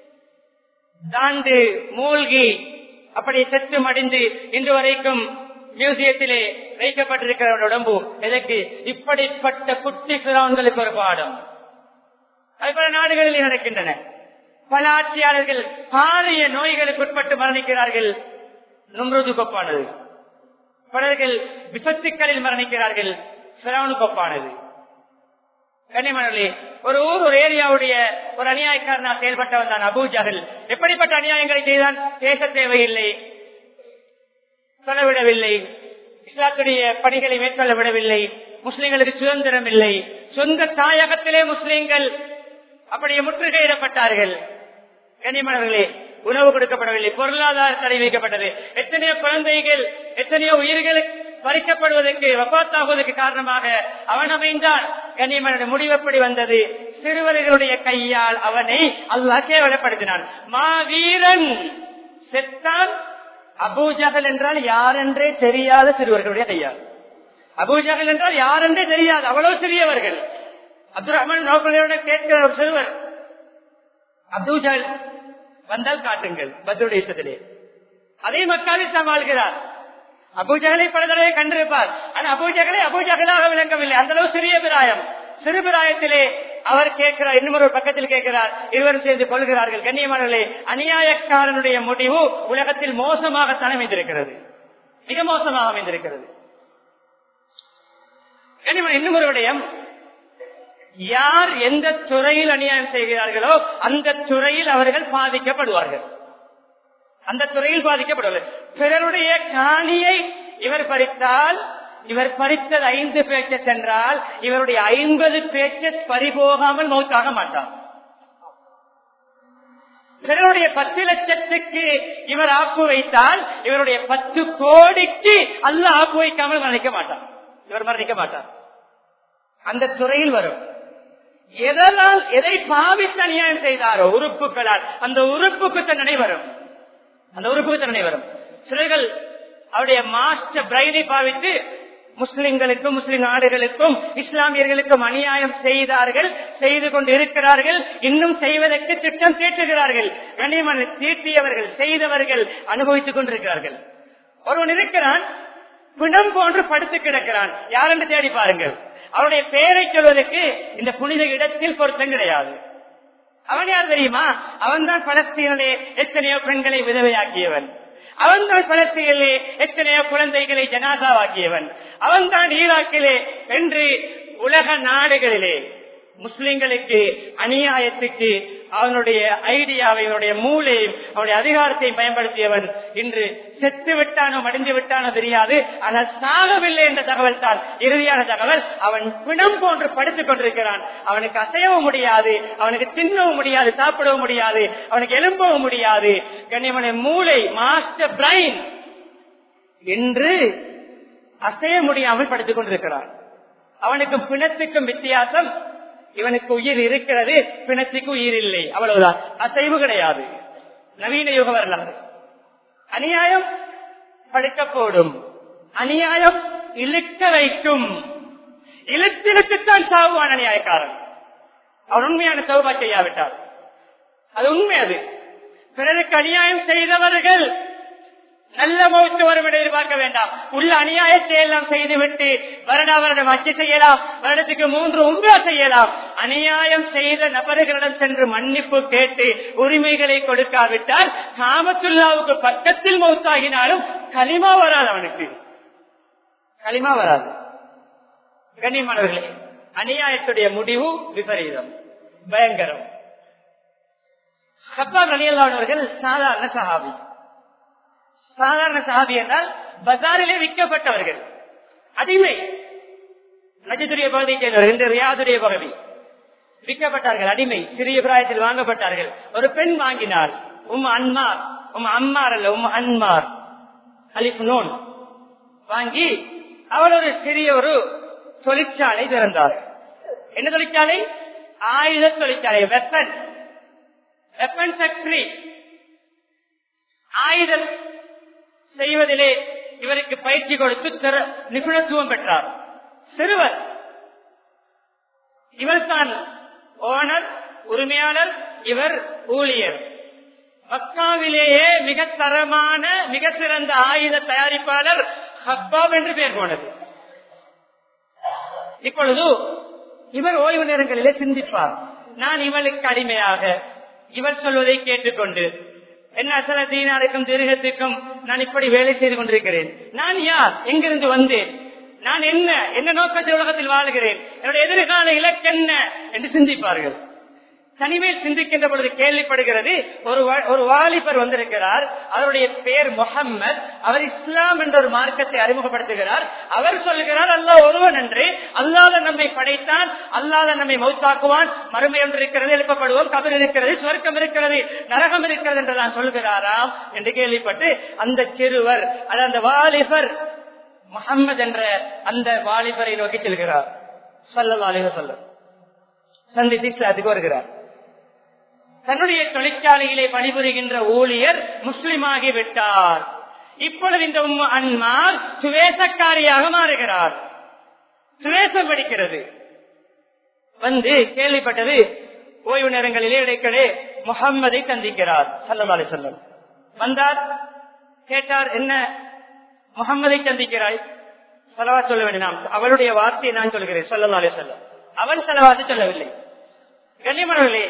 தாண்டு மூழ்கி அப்படி செத்து மடிந்து இன்று வரைக்கும் மியூசியத்திலே வைக்கப்பட்டிருக்கிற உடம்பு எதற்கு? இப்படிப்பட்ட குட்டி ஃபிரௌன்களுக்கு ஒரு பாடம். அது பல நாடுகளில் நடக்கின்றன. பல ஆட்சியாளர்கள் பாரிய நோய்களுக்கு உட்பட்டு மரணிக்கிறார்கள். நும்ரூது கொப்பானது. பலர்கள் விபத்துக்களில் மரணிக்கிறார்கள். ஃபிரௌன் கொப்பானது. கண்ணியமானவர்களே, ஒரு ஊர், ஒரு ஏரியாவுடைய ஒரு அநியாயக்காரனா செயல்பட்டவன் தான் அபூ ஜஹல். எப்படிப்பட்ட அநியாயங்களை செய்தான்? பேச தேவையில்லை, சொல்லவிடவில்லை, இஸ்லாத்துடைய பணிகளை மேற்கொள்ள விடவில்லை, முஸ்லிம்களுக்கு சுதந்திரம் இல்லை, சொந்த தாயகத்திலே முஸ்லிம்கள் அப்படியே முற்றுகையிடப்பட்டார்கள். கண்ணியமானவர்களே, உணவு கொடுக்கப்படவில்லை, பொருளாதார தடை வைக்கப்பட்டது. எத்தனையோ குழந்தைகள், எத்தனையோ உயிர்கள் பறிக்கப்படுவதற்கு, வபாத்தாகுவதற்கு காரணமாக அவன் அமைந்தான். கண்ணியமான முடிவு எப்படி வந்தது? சிறுவர்களுடைய கையால் அவனை அல்லாஹ் கேவலப்படுத்தினான். மாவீரன் செத்தான். அபூஜஹல் என்றால் யாரென்றே தெரியாத சிறுவர்களுடைய கையால். அபூஜஹல் என்றால் யாரென்றே தெரியாது, அவ்வளவு சிறியவர்கள். அப்துல் ரஹ்மான் கேட்கிற ஒரு சிறுவர், அபூஜஹல் வந்தால் காட்டுங்கள் பத்ருடைய யுத்தத்திலே. அதே மக்காவில் சமாளிக்கிறார். அபூஜஹலை பல தடவை கண்டிருப்பார். ஆனால் அபூஜஹலை அபூஜஹலாக விளங்கவில்லை. அந்த அளவு சிறிய பிராயம். சிறு பிராயத்திலே அவர் கேட்கிறார், இன்னொரு பக்கத்தில் கேட்கிறார். இருவரும் சேர்ந்து கொள்கிறார்கள். கண்ணியமானவர்களே, அநியாயக்காரனுடைய முடிவு உலகத்தில் மோசமாக அமைந்திருக்கிறது, மிக மோசமாக அமைந்திருக்கிறது. இன்னும் ஒரு விடயம், யார் எந்த துறையில் அநியாயம் செய்கிறார்களோ அந்த துறையில் அவர்கள் பாதிக்கப்படுவார்கள். அந்த துறையில் பாதிக்கப்படுவார்கள். பிறருடைய காணியை இவர் பறித்தால், இவர் பறித்தது 5 பேச்சஸ் என்றால் இவருடைய 50 பேச்சஸ் பறிபோகாமல் மௌத்தாக மாட்டார். பிறருடைய 10 லட்சத்துக்கு இவர் ஆப்பு வைத்தால் இவருடைய 10 கோடிக்கு அல்லாஹ் ஆப்பு வைக்காமல் மரணிக்க மாட்டார். இவர் மரணிக்க மாட்டார். அந்த துறையில் வரும். எதனால் எதை பாவித்து அநியாயம் செய்தாரோ உறுப்புகளால் அந்த உறுப்புக்கு தண்டனை வரும். அந்த உறுப்புக்கு தண்டனை வரும். சிலர்கள் அவருடைய மாஸ்டர் பிரைனை பாவித்து முஸ்லிம்களுக்கும் முஸ்லிம் நாடுகளுக்கும் இஸ்லாமியர்களுக்கும் அநியாயம் செய்தார்கள், செய்து கொண்டு இருக்கிறார்கள், இன்னும் செய்வதற்கு திட்டம் தீட்டுகிறார்கள். கண்ணியமான தீட்டியவர்கள் செய்தவர்கள் அனுபவித்துக் கொண்டிருக்கிறார்கள். ஒருவன் இருக்கிறான், பிணம் போன்று படுத்து கிடக்கிறான். யார் என்று தேடி பாருங்கள். அவருடைய பெயரை சொல்வதற்கு இந்த புனித இடத்தில் பொருத்தம் கிடையாது. அவன் யார் தெரியுமா? அவன்தான் பலஸ்தீனிலே எத்தனையோ பெண்களை விதவையாக்கியவன். அவன்தான் பலஸ்தீனிலே எத்தனையோ குழந்தைகளை ஜனாசாவாக்கியவன். அவன்தான் ஈராக்கிலே என்று உலக நாடுகளிலே முஸ்லிம்களுக்கு அநியாயத்துக்கு அவனுடைய ஐடியாவை, அவனுடைய மூளையும் அவனுடைய அதிகாரத்தையும் பயன்படுத்தியவன். இன்று செத்து விட்டானோ மடிந்து விட்டானோ தெரியாது, ஆனால் சாகவில்லை என்ற தகவல் தான் இறுதியான தகவல். அவன் பிணம் போன்று படுத்துக் கொண்டிருக்கிறான். அவனுக்கு அசையவும் முடியாது, அவனுக்கு தின்னவும் முடியாது, சாப்பிடவும் முடியாது, அவனுக்கு எழும்பவும் முடியாது. கண்ணியமான மூளை, மாஸ்டர் பிரைன் என்று அசைய முடியாமல் படுத்துக் கொண்டிருக்கிறான். அவனுக்கு பிணத்துக்கும் வித்தியாசம். இவனுக்கு உயிர் இருக்கிறது, பிணத்துக்கு உயிர் இல்லை, அவ்வளவுதான். அசைவு கிடையாது. நவீன யுக வரலாறு. அநியாயம் படுக்க போடும், அநியாயம் இழுக்க வைக்கும். இழுத்திலுக்குத்தான் சாவுவான் அநியாயக்காரன். அவன் உண்மையான சௌபா செய்யாவிட்டால் அது உண்மை. அது பிறருக்கு அநியாயம் செய்தவர்கள் நல்ல மௌத்து வரும் என்று எதிர்பார்க்க வேண்டாம். உள்ள அநியாயத்தை எல்லாம் செய்துவிட்டு வருடம் அச்சு செய்யலாம், வருடத்துக்கு 3 உம்ரா செய்யலாம். அநியாயம் செய்த நபர்களிடம் சென்று மன்னிப்பு கேட்டு உரிமைகளை கொடுக்காவிட்டால் காமத்துல்லாவுக்கு பக்கத்தில் மௌத்தாகினாலும் களிமா வராது, அவனுக்கு களிமா வராது. கண்ணியமானவர்களே, அநியாயத்துடைய முடிவு விபரீதம், பயங்கரம். கப்பால் ரலியல்லாஹு சாதாரண சஹாபி. சாதாரண சஹாபி என்றால் பஜாரிலே விற்கப்பட்டவர்கள், அடிமை. நஜதுடைய பகுதியை சேர்ந்தவர்கள், இந்த ரியாதுடைய பகுதி விற்கப்பட்டார்கள், அடிமை. சிறிய பிராயத்தில் வாங்கப்பட்டார்கள். ஒரு பெண் வாங்கினார், அம்மார் அல்ல, அன்மார் அலிஃப் நூன் வாங்கி அவள் ஒரு சிறிய ஒரு தொழிற்சாலை திறந்தார். என்ன தொழிற்சாலை? ஆயுத தொழிற்சாலை, வெப்பன் ஃபேக்டரி. ஆயுதம் செய்வதிலே இவருக்கு பயிற்சி கொடுத்து நிபுணத்துவம் பெற்றார். சிறுவர். இவர் தான் ஓனர், உரிமையாளர், இவர் ஊழியர். மக்காவிலேயே மிக தரமான மிக சிறந்த ஆயுத தயாரிப்பாளர் ஹப்பாப் என்று பெயர் போனது. இப்பொழுது இவர் ஓய்வு நேரங்களிலே சிந்திப்பார், நான் இவளுக்கு அடிமையாக இவர் சொல்வதை கேட்டுக்கொண்டு என்ன அசல தீனாருக்கும் திருகத்துக்கும் நான் இப்படி வேலை செய்து கொண்டிருக்கிறேன். நான் யார்? எங்கிருந்து வந்தேன்? நான் என்ன நோக்கத்தில் உலகத்தில் வாழ்கிறேன்? என்னுடைய எதிர்கால இலக்கு என்ன என்று சிந்திப்பார்கள். தனிமையில் சிந்திக்கின்ற பொழுது கேள்விப்படுகிறது, ஒரு வாலிபர் வந்திருக்கிறார். அவருடைய பெயர் முஹம்மது. அவர் இஸ்லாம் என்ற ஒரு மார்க்கத்தை அறிமுகப்படுத்துகிறார். அவர் சொல்கிறார், அல்லாஹ் ஒருவன் என்று, அல்லாஹ் நம்மை படைத்தான், அல்லாஹ் நம்மை மௌத்தாக்குவான், மறுமை ஒன்று இருக்கிறது, எழுப்பப்படுவோம், கபர் இருக்கிறது, சொர்க்கம் இருக்கிறது, நரகம் இருக்கிறது என்று நான் சொல்கிறாராம் என்று கேள்விப்பட்டு அந்த சிறுவர், அந்த வாலிபர் முஹம்மது என்ற அந்த வாலிபரை நோக்கி செல்கிறார். ஸல்லல்லாஹு அலைஹி வஸல்லம் சந்தித்து இஸ்லாத்துக்கு வருகிறார். தன்னுடைய தொழிற்சாலையிலே பணிபுரிகின்ற ஊழியர் முஸ்லிமாகி விட்டார். இப்பொழுது இந்த அன்மார் சுவேசக்காரியாக மாறுகிறார். சுவேசம் படிக்கிறது. வந்து கேள்விப்பட்டது ஓய்வு நேரங்களிலே இடைக்கடே முகம்மதை சந்திக்கிறார் ஸல்லல்லாஹு அலைஹி வஸல்லம். வந்தார், கேட்டார், என்ன முகம்மதை சந்திக்கிறாய்? ஸலவாத் சொல்ல வேண்டும். அவளுடைய வார்த்தையை நான் சொல்கிறேன் ஸல்லல்லாஹு அலைஹி வஸல்லம். அவன் ஸலவாத் சொல்லவில்லை. கண்ணியமானவர்களே,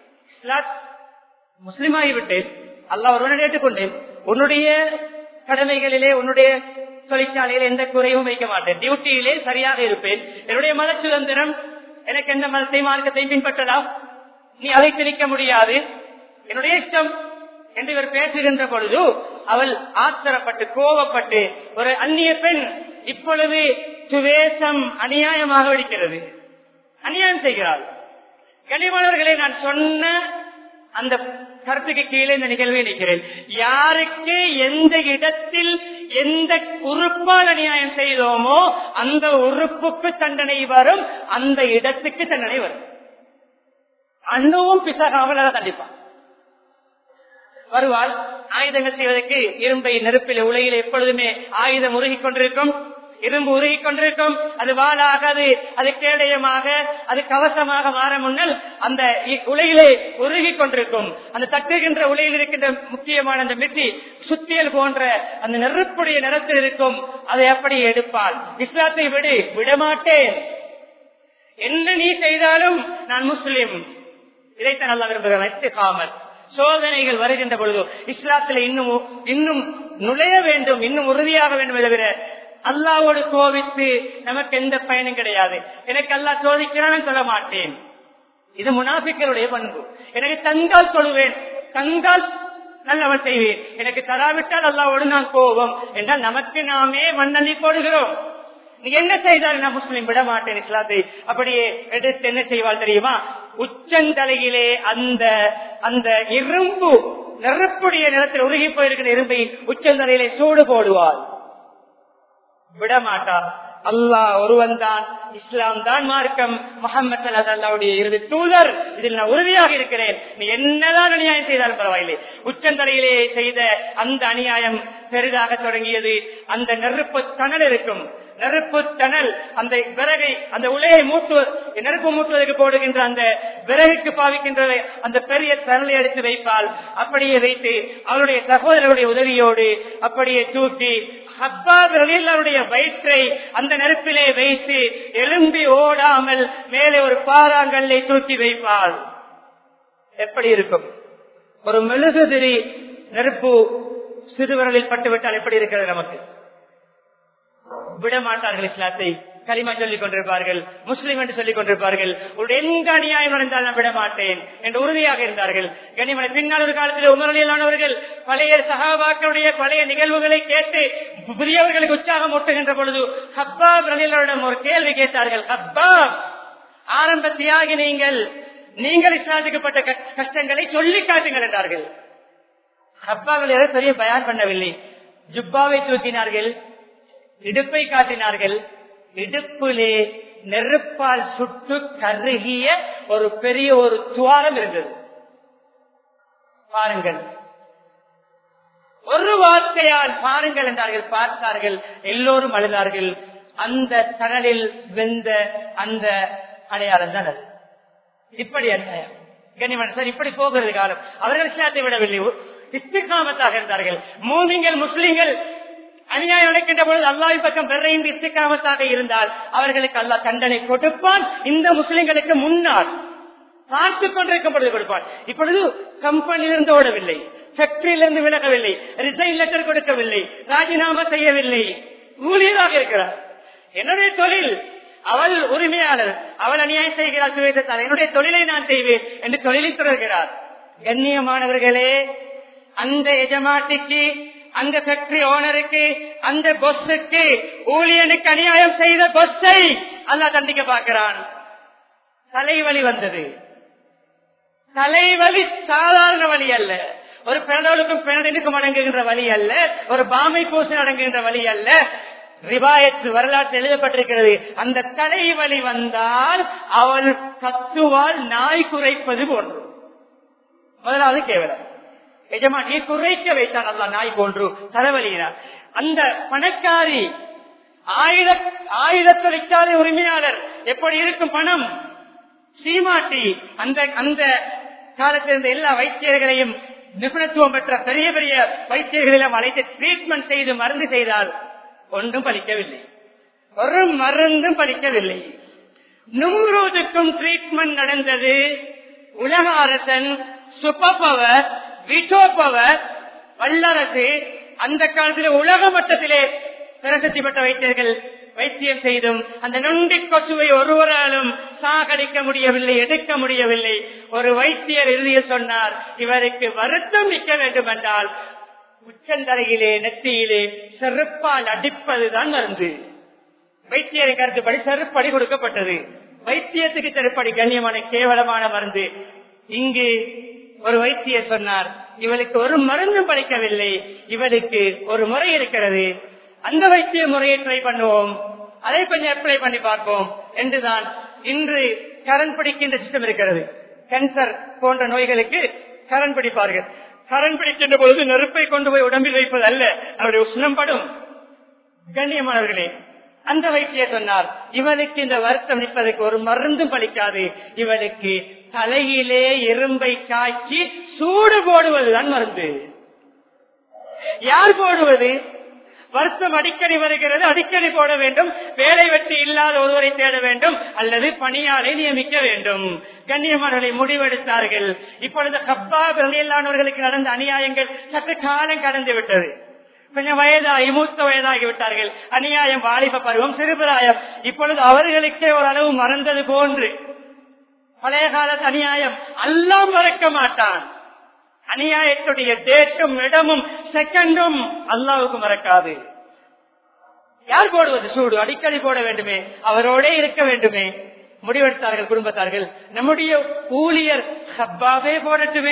முஸ்லிமாகிவிட்டேன், அல்லாஹ் ஒருவனை ஏற்றுக்கொண்டேன், உன்னுடைய கடமைகளிலே உன்னுடைய தொழிற்சாலையில எந்த குறையும் வைக்க மாட்டேன், டியூட்டியிலே சரியாக இருப்பேன், என்னுடைய மத சுதந்திரம், எனக்கு எந்த மதத்தை மார்க்கத்தை பின்பற்றலாம், நீ அதை திணிக்க முடியாது, என்னுடைய இஷ்டம் என்று இவர் பேசுகின்ற பொழுது அவள் ஆத்திரப்பட்டு கோபப்பட்டு, ஒரு அந்நிய பெண் இப்பொழுது சுவேசம் அநியாயமாக வெடிக்கிறது, அநியாயம் செய்கிறாள். கனிமானவர்களை, நான் சொன்ன அந்த கருத்துக்கு கீழே இந்த நிகழ்வை நிற்கிறேன். யாருக்கு எந்த இடத்தில் எந்த உறுப்பால் அநியாயம் செய்தோமோ அந்த உறுப்புக்கு தண்டனை வரும், அந்த இடத்துக்கு தண்டனை வரும். அண்ணுவும் பிசகாமல் கண்டிப்பான் வருவாள். ஆயுதங்கள் செய்வதற்கு இரும்பை நெருப்பில் உலையில் எப்பொழுதுமே ஆயுதம் உருகிக் கொண்டிருக்கும், இரும்பு உருகிக் கொண்டிருக்கும். அது வாளாக, அது கேடயமாக, அது கவசமாக மாற முன்னல் அந்த உலையிலே உருகிக் கொண்டிருக்கும். அந்த தட்டுகின்ற உலையில் இருக்கின்ற முக்கியமான அந்த மிட்டி சுத்தியல் போன்ற அந்த நெருப்புடைய நிறத்தில் இருக்கும். அதை அப்படி எடுப்பாள். இஸ்லாத்தை விடமாட்டேன், என்ன நீ செய்தாலும் நான் முஸ்லிம். இதைத்தான் நல்லா விரும்புகிறேன். சோதனைகள் வருகின்ற பொழுது இஸ்லாத்தில் இன்னும் நுழைய வேண்டும், இன்னும் உறுதியாக வேண்டும். தவிர அல்லாவோடு கோபித்து நமக்கு எந்த பயனும் கிடையாது. எனக்கு அல்லாஹ் சோதிக்கிறான் சொல்ல மாட்டேன். இது முனாஃபிக்களுடைய பண்பு. எனக்கு தங்கால் சொல்லுவேன், தங்கால் நல்லவன் செய்வேன், எனக்கு தராவிட்டால் அல்லாவோடு நான் கோபம் என்றால் நமக்கு நாமே மண்ணள்ளி போடுகிறோம். நீ என்ன செய்தாலும் நான் முஸ்லிம் விட மாட்டேன் இஸ்லாத்தை. அப்படியே எடுத்து என்ன செய்வாள் தெரியுமா? உச்சந்தலையிலே அந்த இரும்பு நெருப்புடைய நிறத்தில் உருகி போயிருக்கிற இரும்பை உச்சந்தலையிலே சூடு போடுவாள். விடமாட்டா. அல்லாஹ் ஒருவன் தான், இஸ்லாம் தான் மார்க்கம், முஹம்மது ஸல்லல்லாஹு அலைஹி வஸல்லம் இறுதி தூதர், இதில் நான் உறுதியாக இருக்கிறேன். நீ என்னதான் அநியாயம் செய்தாலும் பரவாயில்லை. உச்சந்தலையிலே செய்த அந்த அநியாயம் பெரிதாக தொடங்கியது. அந்த நெருப்பு தணல் இருக்கும், நெருப்பு தணல் அந்த விறகை, அந்த உலையை நெருப்பு மூட்டுவதற்கு போடுகின்ற அந்த விறகுக்கு பாவிக்கின்ற அந்த பெரிய தணலை எடுத்து வைப்பால். அப்படியே வைத்து அவருடைய சகோதரருடைய உதவியோடு அப்படியே தூக்கி ஹப்பாவுடைய வயிற்றை அந்த நெருப்பிலே வைத்து எலும்பி ஓடாமல் மேலே ஒரு பாறாங்கல்லை தூக்கி வைப்பாள். எப்படி இருக்கும்? ஒரு மெழுகுதிரி நெருப்பு சிறுவர்களில் பட்டுவிட்டால் எப்படி இருக்கிறது? நமக்கு விடமாட்டார்கள். இஸ்லாத்தை கலிமா சொல்லிக் கொண்டிருப்பார்கள், முஸ்லிம் என்று சொல்லிக் கொண்டிருப்பார்கள். ஒரு எங்க அநியாயம் நடந்தால் நான் விட மாட்டேன் என்று உறுதியாக இருந்தார்கள். கனிமனை பின்னால் ஒரு காலத்தில் உமர் ரலியல்லாஹு பழைய சஹாபாக்களுடைய பழைய நிகழ்வுகளை கேட்டு புதியவர்களுக்கு உற்சாகம் ஊட்டுகின்ற பொழுது ஹப்பாப் ரலியல்லாஹு ஒரு கேள்வி கேட்டார்கள். ஹப்பாப், ஆரம்ப தியாகி நீங்கள் இஸ்லாத்துக்கு பட்ட கஷ்டங்களை சொல்லி காட்டுங்கள் என்றார்கள். ஹப்பாக்கள் எதை பெரிய பயான் பண்ணவில்லை. ஜுப்பாவை தூக்கினார்கள், இடுப்பை காட்டினார்கள். இடுப்பிலே நெருப்பால் சுட்டு கருகிய ஒரு பெரிய ஒரு துவாரம் இருந்தது. பாருங்கள், ஒரு வார்த்தையால் பாருங்கள் என்றார்கள். பார்த்தார்கள், எல்லோரும் அழுதார்கள். அந்த தணலில் வெந்த அந்த அடையாளம் தான் அது. இப்படி அநியாயம் கனிமன் சார், இப்படி போகிறது காலம். அவர்கள் இஸ்லாத்தை விடவில்லை, இஸ்திகாமத்தாக இருந்தார்கள். மூமின்கள் முஸ்லிம்கள் அநியாயம் நடக்கின்ற பொழுது அல்லாஹ்வின் பக்கம் விரைந்து இஸ்திகாமத்தாக இருந்தால் அவர்களுக்கு அல்லாஹ் தண்டனை கொடுப்பான். இந்த முஸ்லிம்களுக்கு முன்னால் பார்த்துக் கொண்டிருக்கும் பொழுது கொடுப்பான். இப்பொழுது கம்பெனியிலிருந்து ஓடவில்லை, ஃபேக்டரியிலிருந்து விலகவில்லை, ரிசைன் லெட்டர் கொடுக்கவில்லை, ராஜினாமா செய்யவில்லை, ஊழியராக இருக்கிறார். என்னுடைய தொழில், அவள் உரிமையாளர், அவள் அநியாயம் செய்கிறார், சுவேதத்தால் என்னுடைய தொழிலை நான் செய்வேன் என்று தொழிலை தொடர்கிறார். கண்ணியமானவர்களே, அந்த எஜமாட்டிக்கு, அந்த ஃபேக்டரி ஓனருக்கு, அந்த பொஸ்ஸுக்கு, ஊழியனுக்கு அநியாயம் செய்த பொஸ்ஸை அல்லாஹ் தண்டிக்க பார்க்கிறான். தலைவலி வந்தது. தலைவலி சாதாரண வலி அல்ல, ஒரு பெனடோலுக்கும் பெனடினுக்கும் அடங்குகின்ற வலி அல்ல, ஒரு பாமை பூசன் அடங்குகின்ற வலி அல்ல. ரிவாயத்து வரலாற்று எழுதப்பட்டிருக்கிறது. அந்த தலைவலி வந்தால் அவள் கத்துவால் நாய் குறைப்பது போன்று. முதலாவது கேவலம். எஜமானியை குறைக்க வைத்தான் அல்ல நாய் போன்று தலைவலியினார். அந்த பணக்காரி ஆயுத தொழிற்சாலை உரிமையாளர் எப்படி இருக்கும் பணம் சீமாட்டி அந்த காலத்தில் இருந்த எல்லா வைத்தியர்களையும் நிபுணத்துவம் பெற்ற பெரிய பெரிய வைத்தியர்களெல்லாம் அழைத்து ட்ரீட்மெண்ட் செய்து மருந்து செய்தால் ஒன்றும் பலிக்கவில்லை. ஒரு மருந்தும் பலிக்கவில்லை. நும்ரூதுக்கும் ட்ரீட்மெண்ட் நடந்தது. உலக அரசன் சூப்பர் பவர் வீட்டோ பவர் வல்லரசு அந்த காலத்தில் உலக மட்டத்திலே பிரசித்தி பெற்ற வைத்தியர்கள் வைத்தியம் செய்தும் அந்த நொண்டி கொசுவை ஒருவராலும் சாகடிக்க முடியவில்லை, எடுக்க முடியவில்லை. ஒரு வைத்தியர் இறுதியில் சொன்னார், இவருக்கு வருத்தம் நிற்க வேண்டும் என்றால் உச்சந்தரையிலே நெத்தியிலே செருப்பால் அடிப்பதுதான் மருந்து. வைத்தியரின் கருத்துப்படி செருப்படி கொடுக்கப்பட்டது. வைத்தியத்துக்கு செருப்படி கண்ணியமான கேவலமான மருந்து. இங்கு ஒரு வைத்தியர் சொன்னார், இவளுக்கு ஒரு மருந்தும் படிக்கவில்லை, இவளுக்கு ஒரு முறை இருக்கிறது, அந்த வைத்திய முறையை ட்ரை பண்ணுவோம், அதை கொஞ்சம் அப்ளை பண்ணி பார்ப்போம் என்றுதான் இன்று கரண் பிடிக்கின்ற சிஸ்டம் இருக்கிறது. கேன்சர் போன்ற நோய்களுக்கு கரண் பிடிப்பார்கள். கரண் பிடிக்கின்ற பொழுது நெருப்பை கொண்டு போய் உடம்பில் வைப்பது அல்ல, அவருடைய உஷ்ணம் படும். கண்ணியமானவர்களே, அந்த வைத்தியர் சொன்னார், இவளுக்கு இந்த வருத்தம் நிற்பதற்கு ஒரு மருந்தும் பலிக்காது, இவளுக்கு தலையிலே இரும்பை காய்ச்சி சூடு போடுவதுதான் மருந்து. யார் போடுவது? வருத்தம் அடிக்கடி வருகிறது, அடிக்கடி போட வேண்டும். வேலை வெற்றி இல்லாத ஒருவரை தேட வேண்டும், அல்லது பணியாளை நியமிக்க வேண்டும். கண்ணியமானவர்களை முடிவெடுத்தார்கள். இப்பொழுது கப்பாப் ரலியல்லாஹு நடந்த அநியாயங்கள் சற்று காலம் கடந்து விட்டது. கொஞ்சம் வயதாகி மூத்த வயதாகி விட்டார்கள். அநியாயம் வாலிப பருவம், சிறுபிராயம். இப்பொழுது அவர்களுக்கே ஓரளவு மறந்தது போன்று. பழைய காலத்து அநியாயம் எல்லாம் மறக்க மாட்டான். அநியாயத்துடைய டேட்டும் இடமும் செகண்டும் அல்லாவுக்கு மறக்காது. யார் போடுவது சூடு? அடிக்கடி போட வேண்டுமே, அவரோடே இருக்க வேண்டுமே. முடிவெடுத்தார்கள் குடும்பத்தார்கள், நம்முடைய ஊழியர் ஹப்பாவே போடட்டுமே.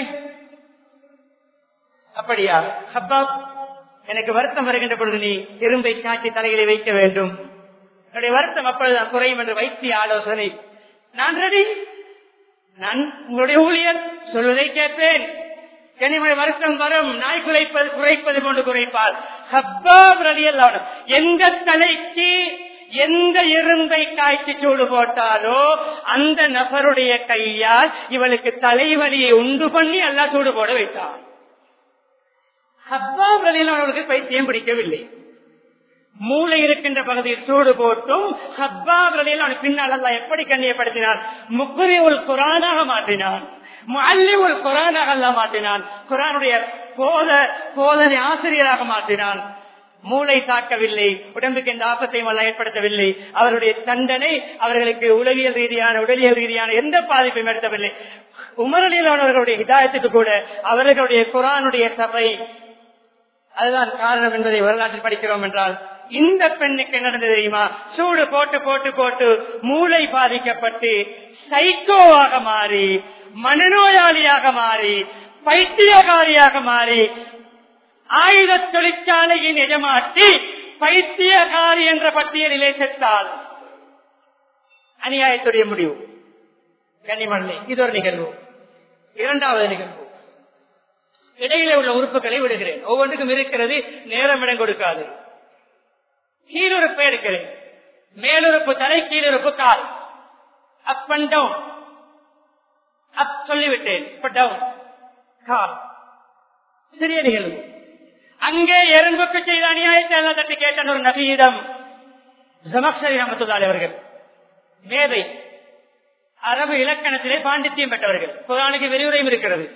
அப்படியா? ஹப்பாப், எனக்கு வருத்தம் வருகின்ற பொழுது நீ இரும்பை காட்சி தலைகளை வைக்க வேண்டும், என்னுடைய வருத்தம் அப்பொழுதுதான் குறையும் என்று வைத்திய ஆலோசனை. நான் ரெடி, நான் உங்களுடைய ஊழியர், சொல்வதை கேட்பேன். கனிமொழி வருத்தம் வரும், நாய் குறைப்பது போன்று குறைப்பார். ஹப்பாப் ரலியல்லாஹு அன்ஹு எந்த தலைக்கு எந்த இரும்பை காய்ச்சி சூடு போட்டாலோ அந்த நபருடைய கையால் இவளுக்கு தலைவலியை உண்டு பண்ணி அல்லாஹ் சூடு போட வைத்தான். ஹப்பாப் ரலியல்லாஹு அன்ஹுவுக்கு பைத்தியம் பிடிக்கவில்லை. மூளை இருக்கின்ற பகுதியில் சூடு போட்டும் ஹப்பாப் ரலியல்லாஹு அன்ஹு பின்னால் அல்லாஹ் எப்படி கண்ணியப்படுத்தினான்? முக்ரிஉல் குர்ஆனாக மாற்றினான், முஅல்லிமுல் குர்ஆனாக அல்லாஹ் மாற்றினான், குர்ஆனுடைய போதனை ஆசிரியராக மாற்றினான். மூளை தாக்கவில்லை, உடம்புக்கு எந்த ஆபத்தையும் அல்லாஹ் ஏற்படுத்தவில்லை. அவருடைய தண்டனை அவர்களுக்கு உலகியல் ரீதியான உடலியல் ரீதியான எந்த பாதிப்பையும் ஏற்படுத்தவில்லை. உமர் ரலியல்லாஹு அன்ஹு அவர்களுடைய ஹிதாயத்துக்கு கூட அவர்களுடைய குர்ஆனுடைய சபை அதுதான் காரணம் என்பதை வரலாற்றில் படிக்கிறோம். என்றால் இந்த பெண்ணுக்கு என்ன நடந்தது தெரியுமா? சூடு போட்டு போட்டு போட்டு மூளை பாதிக்கப்பட்டு சைக்கோவாக மாறி, மனநோயாளியாக மாறி, பைத்தியகாரியாக மாறி, ஆயுத தொழிற்சாலையின் எஜமாட்டி பைத்தியகாரி என்ற பட்டியலிலே செத்தால் அநியாயத்துடைய முடிவு. கனிமண்ணே, இது ஒரு நிகழ்வு. இரண்டாவது நிகழ்வு, இடையிலே உள்ள உறுப்புகளை விடுகிறேன். ஒவ்வொன்றுக்கும் இருக்கிறது, நேரம் இடம் கொடுக்காது. கீழுறுப்பை எடுக்கிறேன். மேலுறுப்பு தலை, கீழுறுப்பு கால். Up and down. அப் சொல்லிவிட்டேன், டவுன் கால். சிறிய நிகழ்வு. அங்கே எறும்புக்கு செய்த அநியாயத்தை எல்லாம் தட்டி கேட்டான் ஒரு நபியிடம். ஜமக்ஷரி ரஹ்மத்துல்லாஹி அவர்கள் மேதை, அரபு இலக்கணத்திலே பாண்டித்தியம் பெற்றவர்கள், குர்ஆனுக்கு விரிவுரையும் இருக்கிறது.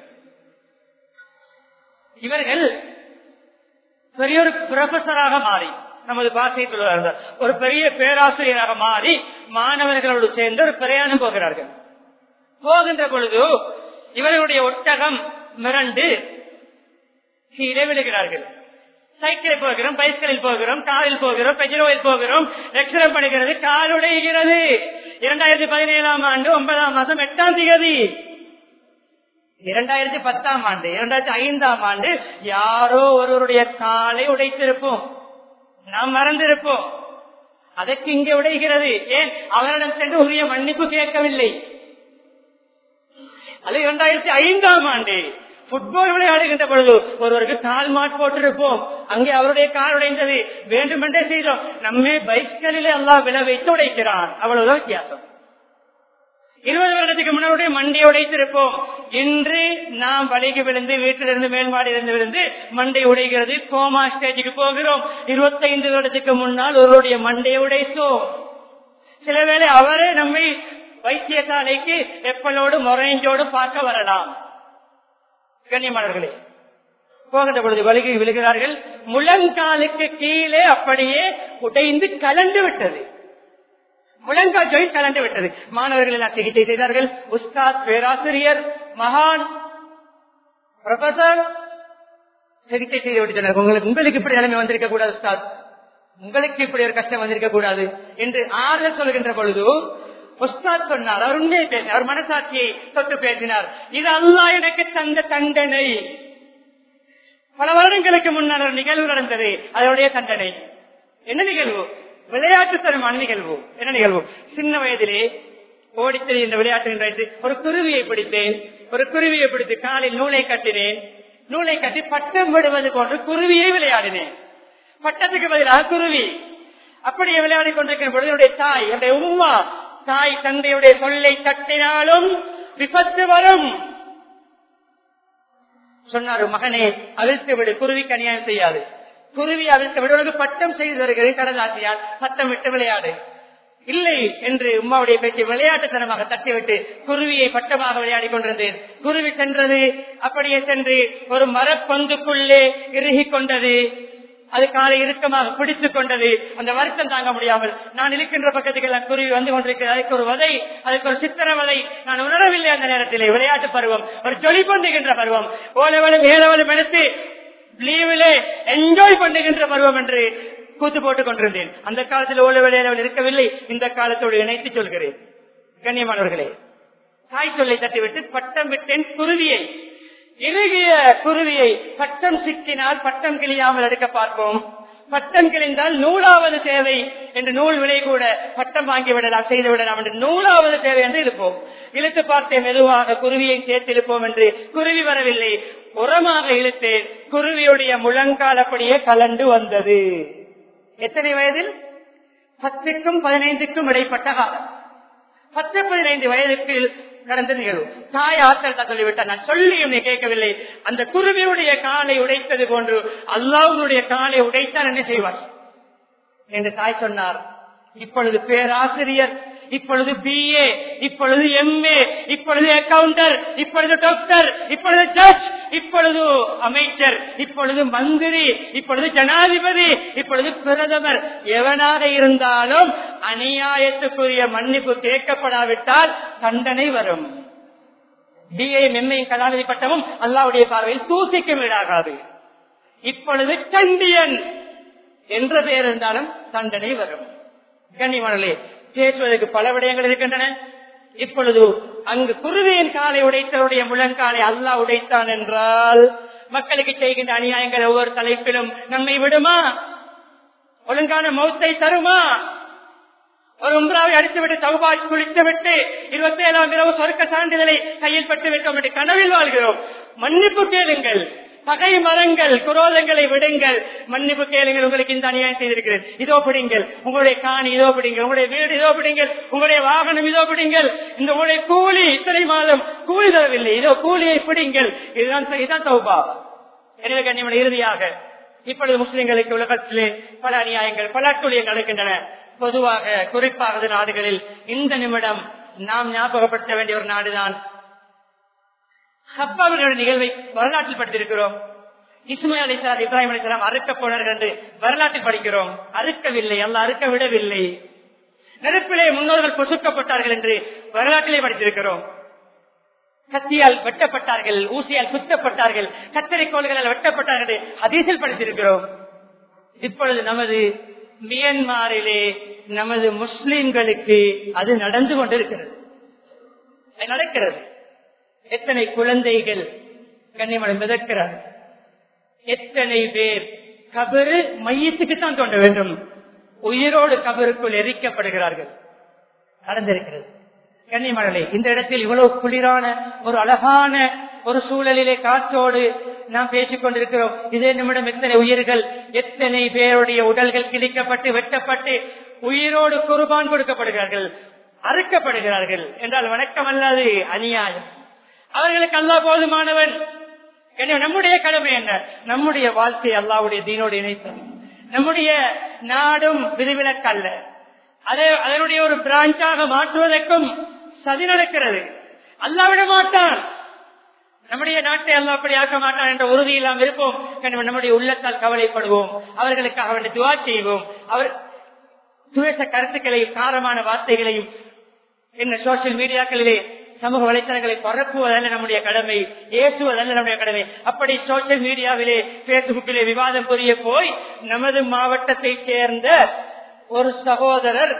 இவர்கள் பெரிய ஒரு புரொஃபஸராக மாறி, நமது பாஷையில் ஒரு பெரிய பேராசிரியராக மாறி மாணவர்களோடு சேர்ந்து ஒரு பிரயாணம் போகிறார்கள். போகின்ற பொழுது இவர்களுடைய ஒட்டகம் மிரண்டு கீழே விழுகிறார்கள். சைக்கிளில் போகிறோம், பைஸ்களில் போகிறோம், காரில் போகிறோம், பெஜரோவில் போகிறோம், எக்ஸரம் பண்ணுகிறது, கால் உடைகிறது. 2017 ஆண்டு 9ஆம் மாதம் 8ஆம் தேதி. 2010ஆம் ஆண்டு 2005ஆம் ஆண்டு யாரோ ஒருவருடைய காலை உடைத்திருப்போம், நாம் மறந்திருப்போம். அதற்கு இங்கே உடைகிறது. ஏன்? அவரிடம் சென்று உரிய மன்னிப்பு கேட்கவில்லை. அது 2005ஆம் ஆண்டு புட்பால் விளையாடுகின்ற பொழுது ஒருவருக்கு கால் மாட் போட்டிருப்போம். அங்கே அவருடைய கால் உடைந்தது. வேண்டுமென்றே செய்தோம். நம்மை பைஸ்களிலே அல்லாஹ் விழ வைத்து உடைக்கிறான். அவ்வளவுதான் வித்தியாசம். 20 வருடத்துக்கு முன்னாடி மண்டையை உடைத்திருப்போம். இன்று நாம் வலிக்கு விழுந்து வீட்டிலிருந்து மேல்மாடியிலிருந்து விழுந்து மண்டை உடைகிறது. கோமா ஸ்டேஜுக்கு போகிறோம். 25 வருடத்துக்கு முன்னால் ஒருவருடைய மண்டையை உடைத்தோம். சில வேளை அவரே நம்மை வைத்தியசாலைக்கு எப்பலோடு மொரைஞ்சோடு பார்க்க வரலாம். கண்ணியமானவர்களே, போகின்ற பொழுது வலிக்கு விழுகிறார்கள். முழங்காலுக்கு கீழே அப்படியே உடைந்து கலந்து விட்டது. முழங்கால் ஜாயின் கலந்து விட்டது. மாணவர்கள் எல்லாம் சிகிச்சை செய்தார்கள். உஸ்தாத், பேராசிரியர், மகான், ப்ரொஃபசர் சிகிச்சை செய்து விட்டு உங்களுக்கு இப்படி நிலைமை வந்திருக்க கூடாது உஸ்தாத், உங்களுக்கு இப்படி ஒரு கஷ்டம் வந்திருக்க கூடாது என்று ஆறுதல் சொல்கின்ற பொழுது உஸ்தாத் சொன்னார். அவர் உண்மையை பேசினார். அவர் மனசாட்சியை தொட்டு பேசினார். இது அல்லாஹ் எனக்கு தந்த தண்டனை. பல வருடங்களுக்கு முன்னால் ஒரு நிகழ்வு நடந்தது. அதனுடைய தண்டனை என்ன நிகழ்வு? விளையாட்டுத்தனமான நிகழ்வு. என்ன நிகழ்வு? சின்ன வயதிலே ஓடித்தறி என்ற விளையாட்டு ஒரு குருவியை பிடித்தேன். ஒரு குருவியை பிடித்து காலில் நூலை கட்டினேன். நூலை கட்டி பட்டம் விடுவது போன்று குருவியை விளையாடினேன். பட்டத்துக்கு பதிலாக குருவி. அப்படியே விளையாடி கொண்டிருக்கிற பொழுது என்னுடைய தாய், என்னுடைய உம்மா, தாய் தந்தையுடைய சொல்லை தட்டினாலும் விபத்து வரும். சொன்னாரு, மகனே அவிழ்த்து விடு, குருவிக்கு அநியாயம் செய்யாது. குருவி அவிழ்த்து விடு, உனக்கு பட்டம் செய்து வருகிறது கடலாசியால், பட்டம் விட்டு விளையாடு. இல்லை என்று உம்மாவுடைய பேச்சை விளையாட்டுத்தனமாக தட்டிவிட்டு குருவியை பட்டமாக விளையாடி கொண்டிருந்தேன். குருவி சென்றது. அப்படியே சென்று ஒரு மரப்பந்துக்குள்ளே இறுகி கொண்டது. அது காலை இறுக்கமாக பிடித்துக் கொண்டது. அந்த வருத்தம் தாங்க முடியாமல் நான் இருக்கின்ற பக்கத்துக்கு எல்லாம் குருவி வந்து கொண்டிருக்கிறது. அதுக்கு ஒரு வதை, அதுக்கு ஒரு சித்திரவதை. நான் உணரவில்லை. அந்த நேரத்திலே விளையாட்டு பருவம், ஒரு ஜொலி பண்ணுகின்ற பருவம், ஓலவலும் ஏலவலும் எடுத்து லீவிலே என்ஜாய் பண்ணுகின்ற பருவம் என்று கூத்து போட்டுக் கொண்டிருந்தேன். அந்த காலத்தில் ஓலவல் ஏலவல் இருக்கவில்லை. இந்த காலத்தோடு இணைத்து சொல்கிறேன். கண்ணியமானவர்களே, தாய் சொல்லை தட்டிவிட்டு பட்டம் விட்டேன் குருவியை. இறுகிய குருவியை பட்டம் சிக்கினால் பட்டம் கிளியாமல் எடுக்க பார்ப்போம். பட்டம் கிழிந்தால் நூலாவது தேவை என்று நூல் விலை கூட பட்டம் வாங்கி விடலாம், செய்து விடலாம் என்று நூலாவது தேவை என்று இழுப்போம். இழுத்து பார்த்தேன். மெதுவாக குருவியை சேர்த்து இழுப்போம் என்று குருவி வரவில்லை. உரமாக இழுத்து குருவியுடைய முழங்கால் அப்படியே கலண்டு வந்தது. எத்தனை வயதில்? 10க்கும் 15க்கும் இடைப்பட்ட காலம். 10-15 வயதுக்கு நடந்த நிகழ்வு. தாய் ஆற்றல் தான் சொல்லிவிட்டார். நான் சொல்லியும் நீ கேட்கவில்லை. அந்த குருவியுடைய காலை உடைத்தது போன்று அல்லாஹ்வுடைய காலை உடைத்தால் என்ன செய்வார் என்று தாய் சொன்னார். இப்பொழுது பேராசிரியர், இப்பொழுது BA, இப்பொழுது MA, இப்பொழுது அக்கவுண்டர், இப்பொழுது டாக்டர், இப்பொழுது ஜட்ஜ், இப்பொழுது அமைச்சர், இப்பொழுது மந்திரி, இப்பொழுது ஜனாதிபதி, இப்பொழுது பிரதமர். எவனாக இருந்தாலும் அநியாயத்துக்குரிய மன்னிப்பு கேட்கப்படாவிட்டால் தண்டனை வரும். DA, MA கலாநிதி பட்டமும் அல்லாஹ்வுடைய பார்வையில் தூசிக்கு வீடாகாது. இப்பொழுது சண்டியன் என்ற பெயர் இருந்தாலும் தண்டனை வரும். கண்ணியமானே, பேசுவதற்கு பல விடயங்கள் இருக்கின்றன. இப்பொழுது அங்கு குருவியின் காலை உடைத்தவருடைய முழங்காலை அல்லாஹ் உடைத்தான் என்றால் மக்களுக்கு செய்கின்ற அநியாயங்கள் ஒவ்வொரு தலைப்பிலும் நம்மை விடுமா? ஒழுங்கான மௌத்தை தருமா? ஒரு உம்ராவை அடித்துவிட்டு தௌபா குளித்துவிட்டு 27ஆம் இரவு சொர்க்க சான்றிதழை கையில் பட்டு விட்டோம் என்று கனவில் வாழ்கிறோம். மன்னிப்பு கேளுங்கள். பகை மரங்கள், குரோதங்களை விடுங்கள். மன்னிப்பு கேளுங்கள். உங்களுக்கு இந்த அநியாயம் செய்திருக்கிறேன், இதோ பிடிங்கள். உங்களுடைய காணி இதோ பிடிங்கள். உங்களுடைய வீடு இதோ பிடிங்கள். உங்களுடைய வாகனம் இதோ பிடிங்கள். இந்த உங்களுடைய கூலி இத்தனை மாதம் கூலி தரவில்லை, இதோ கூலியை பிடிங்கள். இதுதான் தௌபா. எனவே கண்ணியமான, இறுதியாக இப்பொழுது முஸ்லிம்களுக்கு உலகத்திலே பல அநியாயங்கள், பல அட்டுழியங்கள் நடக்கின்றன. பொதுவாக குறிப்பாக நாடுகளில் இந்த நிமிடம் நாம் ஞாபகப்படுத்த வேண்டிய ஒரு நாடுதான் ஹப்பாவினுடைய நிகழ்வை வரலாற்றில் படித்திருக்கிறோம். இஸ்மாயில் அலைஹிஸ்ஸலாம், இப்ராஹிம் அலைஹிஸ்ஸலாம் அறுக்க போனார்கள் என்று வரலாற்றில் படிக்கிறோம். அறுக்கவில்லை, அல்லாஹ் அறுக்க விடவில்லை. நெருப்பிலே முன்னோர்கள் பொசுக்கப்பட்டார்கள் என்று வரலாற்றிலே படித்திருக்கிறோம். கத்தியால் வெட்டப்பட்டார்கள், ஊசியால் குத்தப்பட்டார்கள், கத்தரிக்கோள்களால் வெட்டப்பட்டார்கள் என்று ஹதீஸில் படித்திருக்கிறோம். இப்பொழுது நமது மியன்மாரிலே நமது முஸ்லிம்களுக்கு அது நடந்து கொண்டிருக்கிறது, நடக்கிறது. எத்தனை குழந்தைகள் கண்ணியமனை மிதக்கிறார்கள். எத்தனை பேர் கபரு மையத்துக்குத்தான் தோண்ட வேண்டும். உயிரோடு கபருக்குள் எரிக்கப்படுகிறார்கள். நடந்திருக்கிறது. கண்ணியமானவர்களே, இந்த இடத்தில் இவ்வளவு குளிரான ஒரு அழகான ஒரு சூழலிலே காற்றோடு நாம் பேசிக் கொண்டிருக்கிறோம். இதே நிமிடம் எத்தனை உயிர்கள், எத்தனை பேருடைய உடல்கள் கிழிக்கப்பட்டு வெட்டப்பட்டு உயிரோடு குர்பான் கொடுக்கப்படுகிறார்கள், அறுக்கப்படுகிறார்கள் என்றால் வணக்கம் அல்லாது அநியாயம். அவர்களுக்கு அல்லாஹ் போதுமானவன். நம்முடைய கடமை என்ன? நம்முடைய வாழ்க்கை அல்லாஹ்வுடைய தீனோடு இணைத்தது. நம்முடைய நாடும் விதிவிலக்கல்ல. அதனுடைய ஒரு பிரான்ச்சாக மாற்றுவதற்கும் சதி நடக்கிறது. அல்லாஹ் விட மாட்டான். நம்முடைய நாட்டை அல்லாஹ் அப்படி ஆக்க மாட்டான் என்ற உறுதியில் நாம் இருப்போம். நம்முடைய உள்ளத்தால் கவலைப்படுவோம், அவர்களுக்காக வேண்டி துஆ செய்வோம். அவர் துவேஷ கருத்துக்களையும் காரமான வார்த்தைகளையும் என்ன சோசியல் மீடியாக்களிலே சமூக வலைத்தளங்களை பரப்புவதல்ல நம்முடைய கடமை, ஏசுவதல்ல நம்முடைய கடமை. அப்படி சோசியல் மீடியாவிலே பேஸ்புக்கிலே விவாதம் புரிய போய் நமது மாவட்டத்தை சேர்ந்த ஒரு சகோதரர்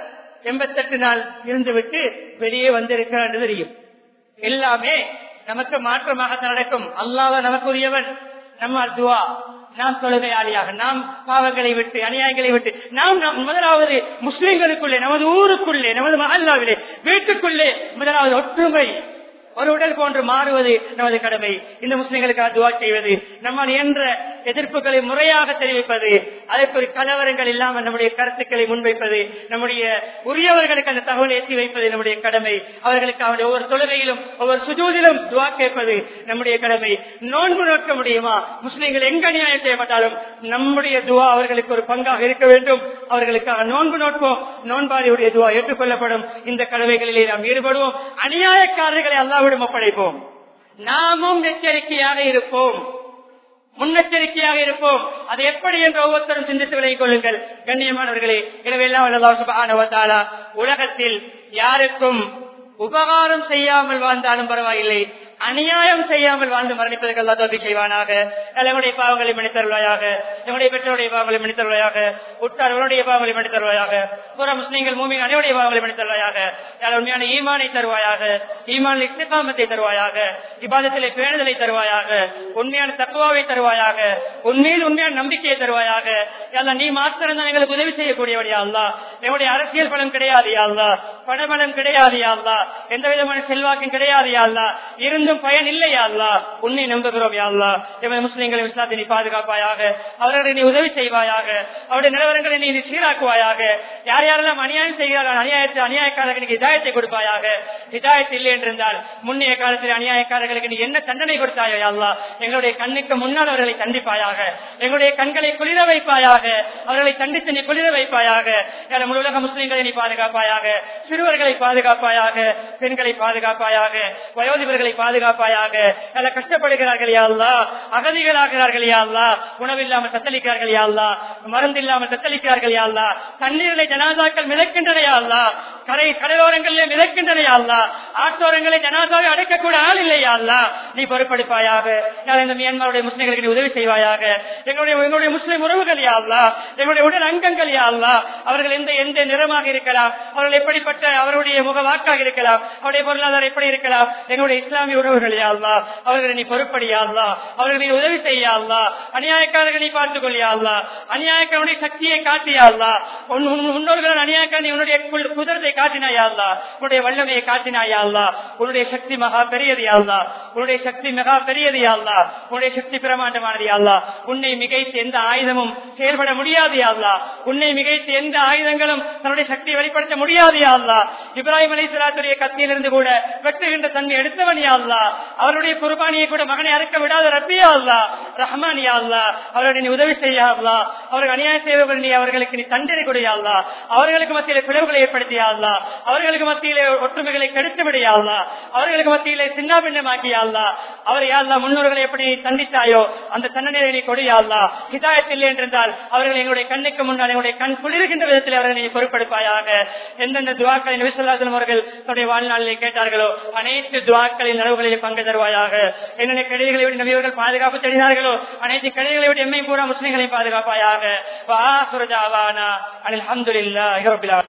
88 நாள் இருந்துவிட்டு வெளியே வந்திருக்கிறார் என்று தெரியும். எல்லாமே நமக்கு மாற்றமாக நடக்கும். அல்லாஹ் நமக்குரியவன். நம்ம துஆ, நாம் தொழுகையாளியாக, நாம் பாவங்களை விட்டு அநியாயங்களை விட்டு நாம் முதலாவது முஸ்லிம்களுக்குள்ளே, நமது ஊருக்குள்ளே, நமது மஹல்லாவிலே, வீட்டுக்குள்ளே முதலாவது ஒற்றுமை, ஒரு உடல் போன்று மாறுவது நமது கடமை. இந்த முஸ்லிம்களுக்காக துஆ செய்வது, நம்மால் என்ற எதிர்ப்புகளை முறையாக தெரிவிப்பது, அதற்கு ஒரு கலவரங்கள் இல்லாமல் நம்முடைய கருத்துக்களை முன்வைப்பது, நம்முடைய உரியவர்களுக்கு அந்த தகவலை ஏற்றி வைப்பது நம்முடைய கடமை. அவர்களுக்கு அவருடைய ஒவ்வொரு தொழுகையிலும் ஒவ்வொரு சுஜூதிலும் துஆ கேட்பது நம்முடைய கடமை. நோன்பு நோக்க முடியுமா? முஸ்லிம்கள் எங்க அநியாயம் செய்யப்பட்டாலும் நம்முடைய துஆ அவர்களுக்கு ஒரு பங்காக இருக்க வேண்டும். அவர்களுக்காக நோன்பு நோட்போம். நோன்பாரியுடைய துஆ ஏற்றுக்கொள்ளப்படும். இந்த கடமைகளிலே நாம் ஈடுபடுவோம். அநியாயக்காரர்களை அல்லாஹ்விடம் ஒப்படைப்போம். நாமும் எச்சரிக்கையாக இருப்போம், முன்னெச்சரிக்கையாக இருப்போம். அது எப்படி என்று ஒவ்வொருத்தரும் சிந்தித்து விலகிக் கொள்ளுங்கள். கண்ணியமானவர்களே, எனவே எல்லாம் அல்லாஹ் சுப்ஹானஹு வ தஆலா உலகத்தில் யாருக்கும் உபகாரம் செய்யாமல் வாழ்ந்தாலும் பரவாயில்லை, அநியாயம் செய்யாமல் வாழ்ந்து மரணிப்பதற்கு அல்லாஹ் தௌஃபீக் செய்வானாக. நம்முடைய பாவங்களை மன்னித்தருள்வாயாக, நம்முடைய பெற்றோருடைய பாவங்களை மன்னித்தருள்வாயாக, உற்றார்களுடைய பாவங்களை மன்னித்தருள்வாயாக, புற முஸ்லிம்கள் மூமின் அனைவருடைய பாவங்களை மன்னித்தருள்வாயாக. உண்மையான ஈமானை தருவாயாக, ஈமானில் இஸ்திகாமத்தை தருவாயாக, இபாதத்திலே பேணுதலை தருவாயாக, உண்மையான தக்வாவை தருவாயாக, உண்மையில் உண்மையான நம்பிக்கையை தருவாயாக. யா நீ மாத்திரம் தான் எங்களுக்கு உதவி செய்யக்கூடியவன். யா அல்லாஹ், நம்முடைய அரசியல் பலம் கிடையாது. யா அல்லாஹ், பணபலம் கிடையாது. யா அல்லாஹ், எந்த விதமான செல்வாக்கும் கிடையாது. யா அல்லாஹ், இருந்தும் பயன் இல்லையா அல்லாஹ், உன்னை நம்புகிறோம். யா அல்லாஹ், எமது முஸ்லிம்களை இஸ்லாத்தை நீ பாதுகாப்பாயாக, அவர்களை நீ உதவி செய்வாயாக, அவருடைய நிலவரங்களை நீ சீராக்குவாயாக. யார் யாரெல்லாம் அநியாயம் செய்கிறார்கள், அநியாயக்காரர்களுக்கு ஹிதாயத்தை கொடுப்பாயாக. ஹிதாயத் இல்லை என்றிருந்தால் முன்னைய காலத்தில் அநியாயக்காரர்களுக்கு நீ என்ன தண்டனை கொடுத்தாயோ யா அல்லாஹ், எங்களுடைய கண்ணுக்கு முன்னால் அவர்களை தண்டிப்பாயாக, எங்களுடைய கண்களை குளிர வைப்பாயாக, அவர்களை தண்டித்து நீ குளிர வைப்பாயாக. முழு உலக முஸ்லிம்களை நீ பாதுகாப்பாயாக, சிறுவர்களை பாதுகாப்பாயாக, பெண்களை பாதுகாப்பாயாக, வயோதிபர்களை பாதுகாப்பாயாக. கஷ்டப்படுகிறார்கள் யா அல்லாஹ், அகதிகளாகிறார்கள் யா அல்லாஹ், உணவில்லாமல் தத்தளிக்கிறார்கள் யா அல்லாஹ், மருந்து இல்லாமல் தத்தளிக்கிறார்கள் யா அல்லாஹ், தண்ணீரை ஜனாதாக்கள் மிதக்கின்றன யா அல்லாஹ், கடலோரங்களிலே மிதக்கின்றன யா அல்லாஹ், ஆற்றோரங்களை ஜனாதாவை அடைக்கக்கூட ஆள் இல்லை யா அல்லாஹ், நீ பொறுப்படுப்பாயாக. இந்த மியான்மருடைய முஸ்லிம்களுக்கு நீ உதவி செய்வாயாக. எங்களுடைய முஸ்லிம் உறவுகள் யா அல்லாஹ், எங்களுடைய உடல் அங்கங்கள் யா அல்லாஹ், அவர்கள் எந்த நிறமாக இருக்கலாம், அவர்கள் எப்படிப்பட்ட அவருடைய முகவாக்காக இருக்கலாம், அவருடைய பொருளாதாரம் எப்படி இருக்கலாம், எங்களுடைய இஸ்லாமிய உறவுகள் யா அல்லாஹ், அவர்களை நீ பொறுப்படியா அல்லாஹ், அவர்களை நீ உதவி செய்ய அல்லாஹ், அநியாயக்காரர்களை நீ பார்த்துக் கொள்ளியா அல்லாஹ், அநியாயக்காரனுடைய சக்தியை காட்டியா அல்லாஹ், முன்னோர்கள் அநியாயக்காரன் உன்னுடைய குதிரத்தை காட்டினாயா அல்லாஹ், உன்னுடைய வல்லமையை காட்டினாயா அல்லாஹ், உன்னுடைய சக்தி மகா பெரியது யா அல்லாஹ், உன்னுடைய சக்தி மிகா பெரியது யா அல்லாஹ், உன்னுடைய சக்தி பிரமாண்டமானது யா அல்லாஹ், உன்னை மிகைத்து எந்த ஆயுதமும் செயல்பட முடியாது யா அல்லாஹ், உன்னை மிகைத்து எந்த ஆயுதங்களும் தன்னுடைய சக்தியை வெளிப்படுத்த முடியாது யா அல்லாஹ். இப்ராஹிம் அலைஹிஸ்ஸலாத்துடைய கத்தியிலிருந்து கூட வெட்டுகின்ற தன்மை எடுத்தவன் யா அல்லாஹ், அவருடைய குர்பானியை கூட மகனை அறுக்க விடாத ரப்பி யா அல்லாஹ், ரஹ்மான் யா அல்லாஹ், அவர்களை நீ உதவி செய்ய அல்லாஹ், அவர்கள் அநியாயம் செய்தவர்கள் நீ அவர்களுக்கு நீ தண்டனை கொடு யா அல்லாஹ், அவர்களுக்கு மத்தியிலே பிளவுகளை ஏற்படுத்தியா அல்லாஹ், அவர்களுக்கு மத்தியிலே ஒற்றுமைகளை கெடுத்து விடையா அல்லாஹ், அவர்களுக்கு மத்தியிலே சின்ன பின்னமாக்கியா அல்லாஹ், அவர் யா அல்லாஹ் முன்னோர்களை எப்படி தண்டித்தாயோ அந்த தண்டனை நீ கொடியா அல்லாஹ். ஹிதாயத் இல்லை என்றால் அவர்கள் எங்களுடைய கண்ணுக்கு முன்னால் எங்களுடைய கண் குளிர்கின்ற விதத்தில் அவர்களை நீ பொறுப்படுப்பாயாக. எந்தெந்த துவாக்களை நபி ஸல்லல்லாஹு அலைஹி வஸல்லம் அவர்கள் தன்னுடைய வாழ்நாளிலே கேட்டார்களோ அனைத்து துவாக்களின் நனவுகளிலே பங்கு தருவாயாக. என்னென்ன கெடுதிகளை விட நபியவர்கள் பாதுகாப்பு தேடினார்களோ அனைத்து கெடுதிகளை விட எம்மை பூரா முஸ்லிம்களை பாதுகாப்பாயாக. வா ஆகிரு தஅவானா அல்ஹம்துலில்லாஹி ரப்பில் ஆலமீன்.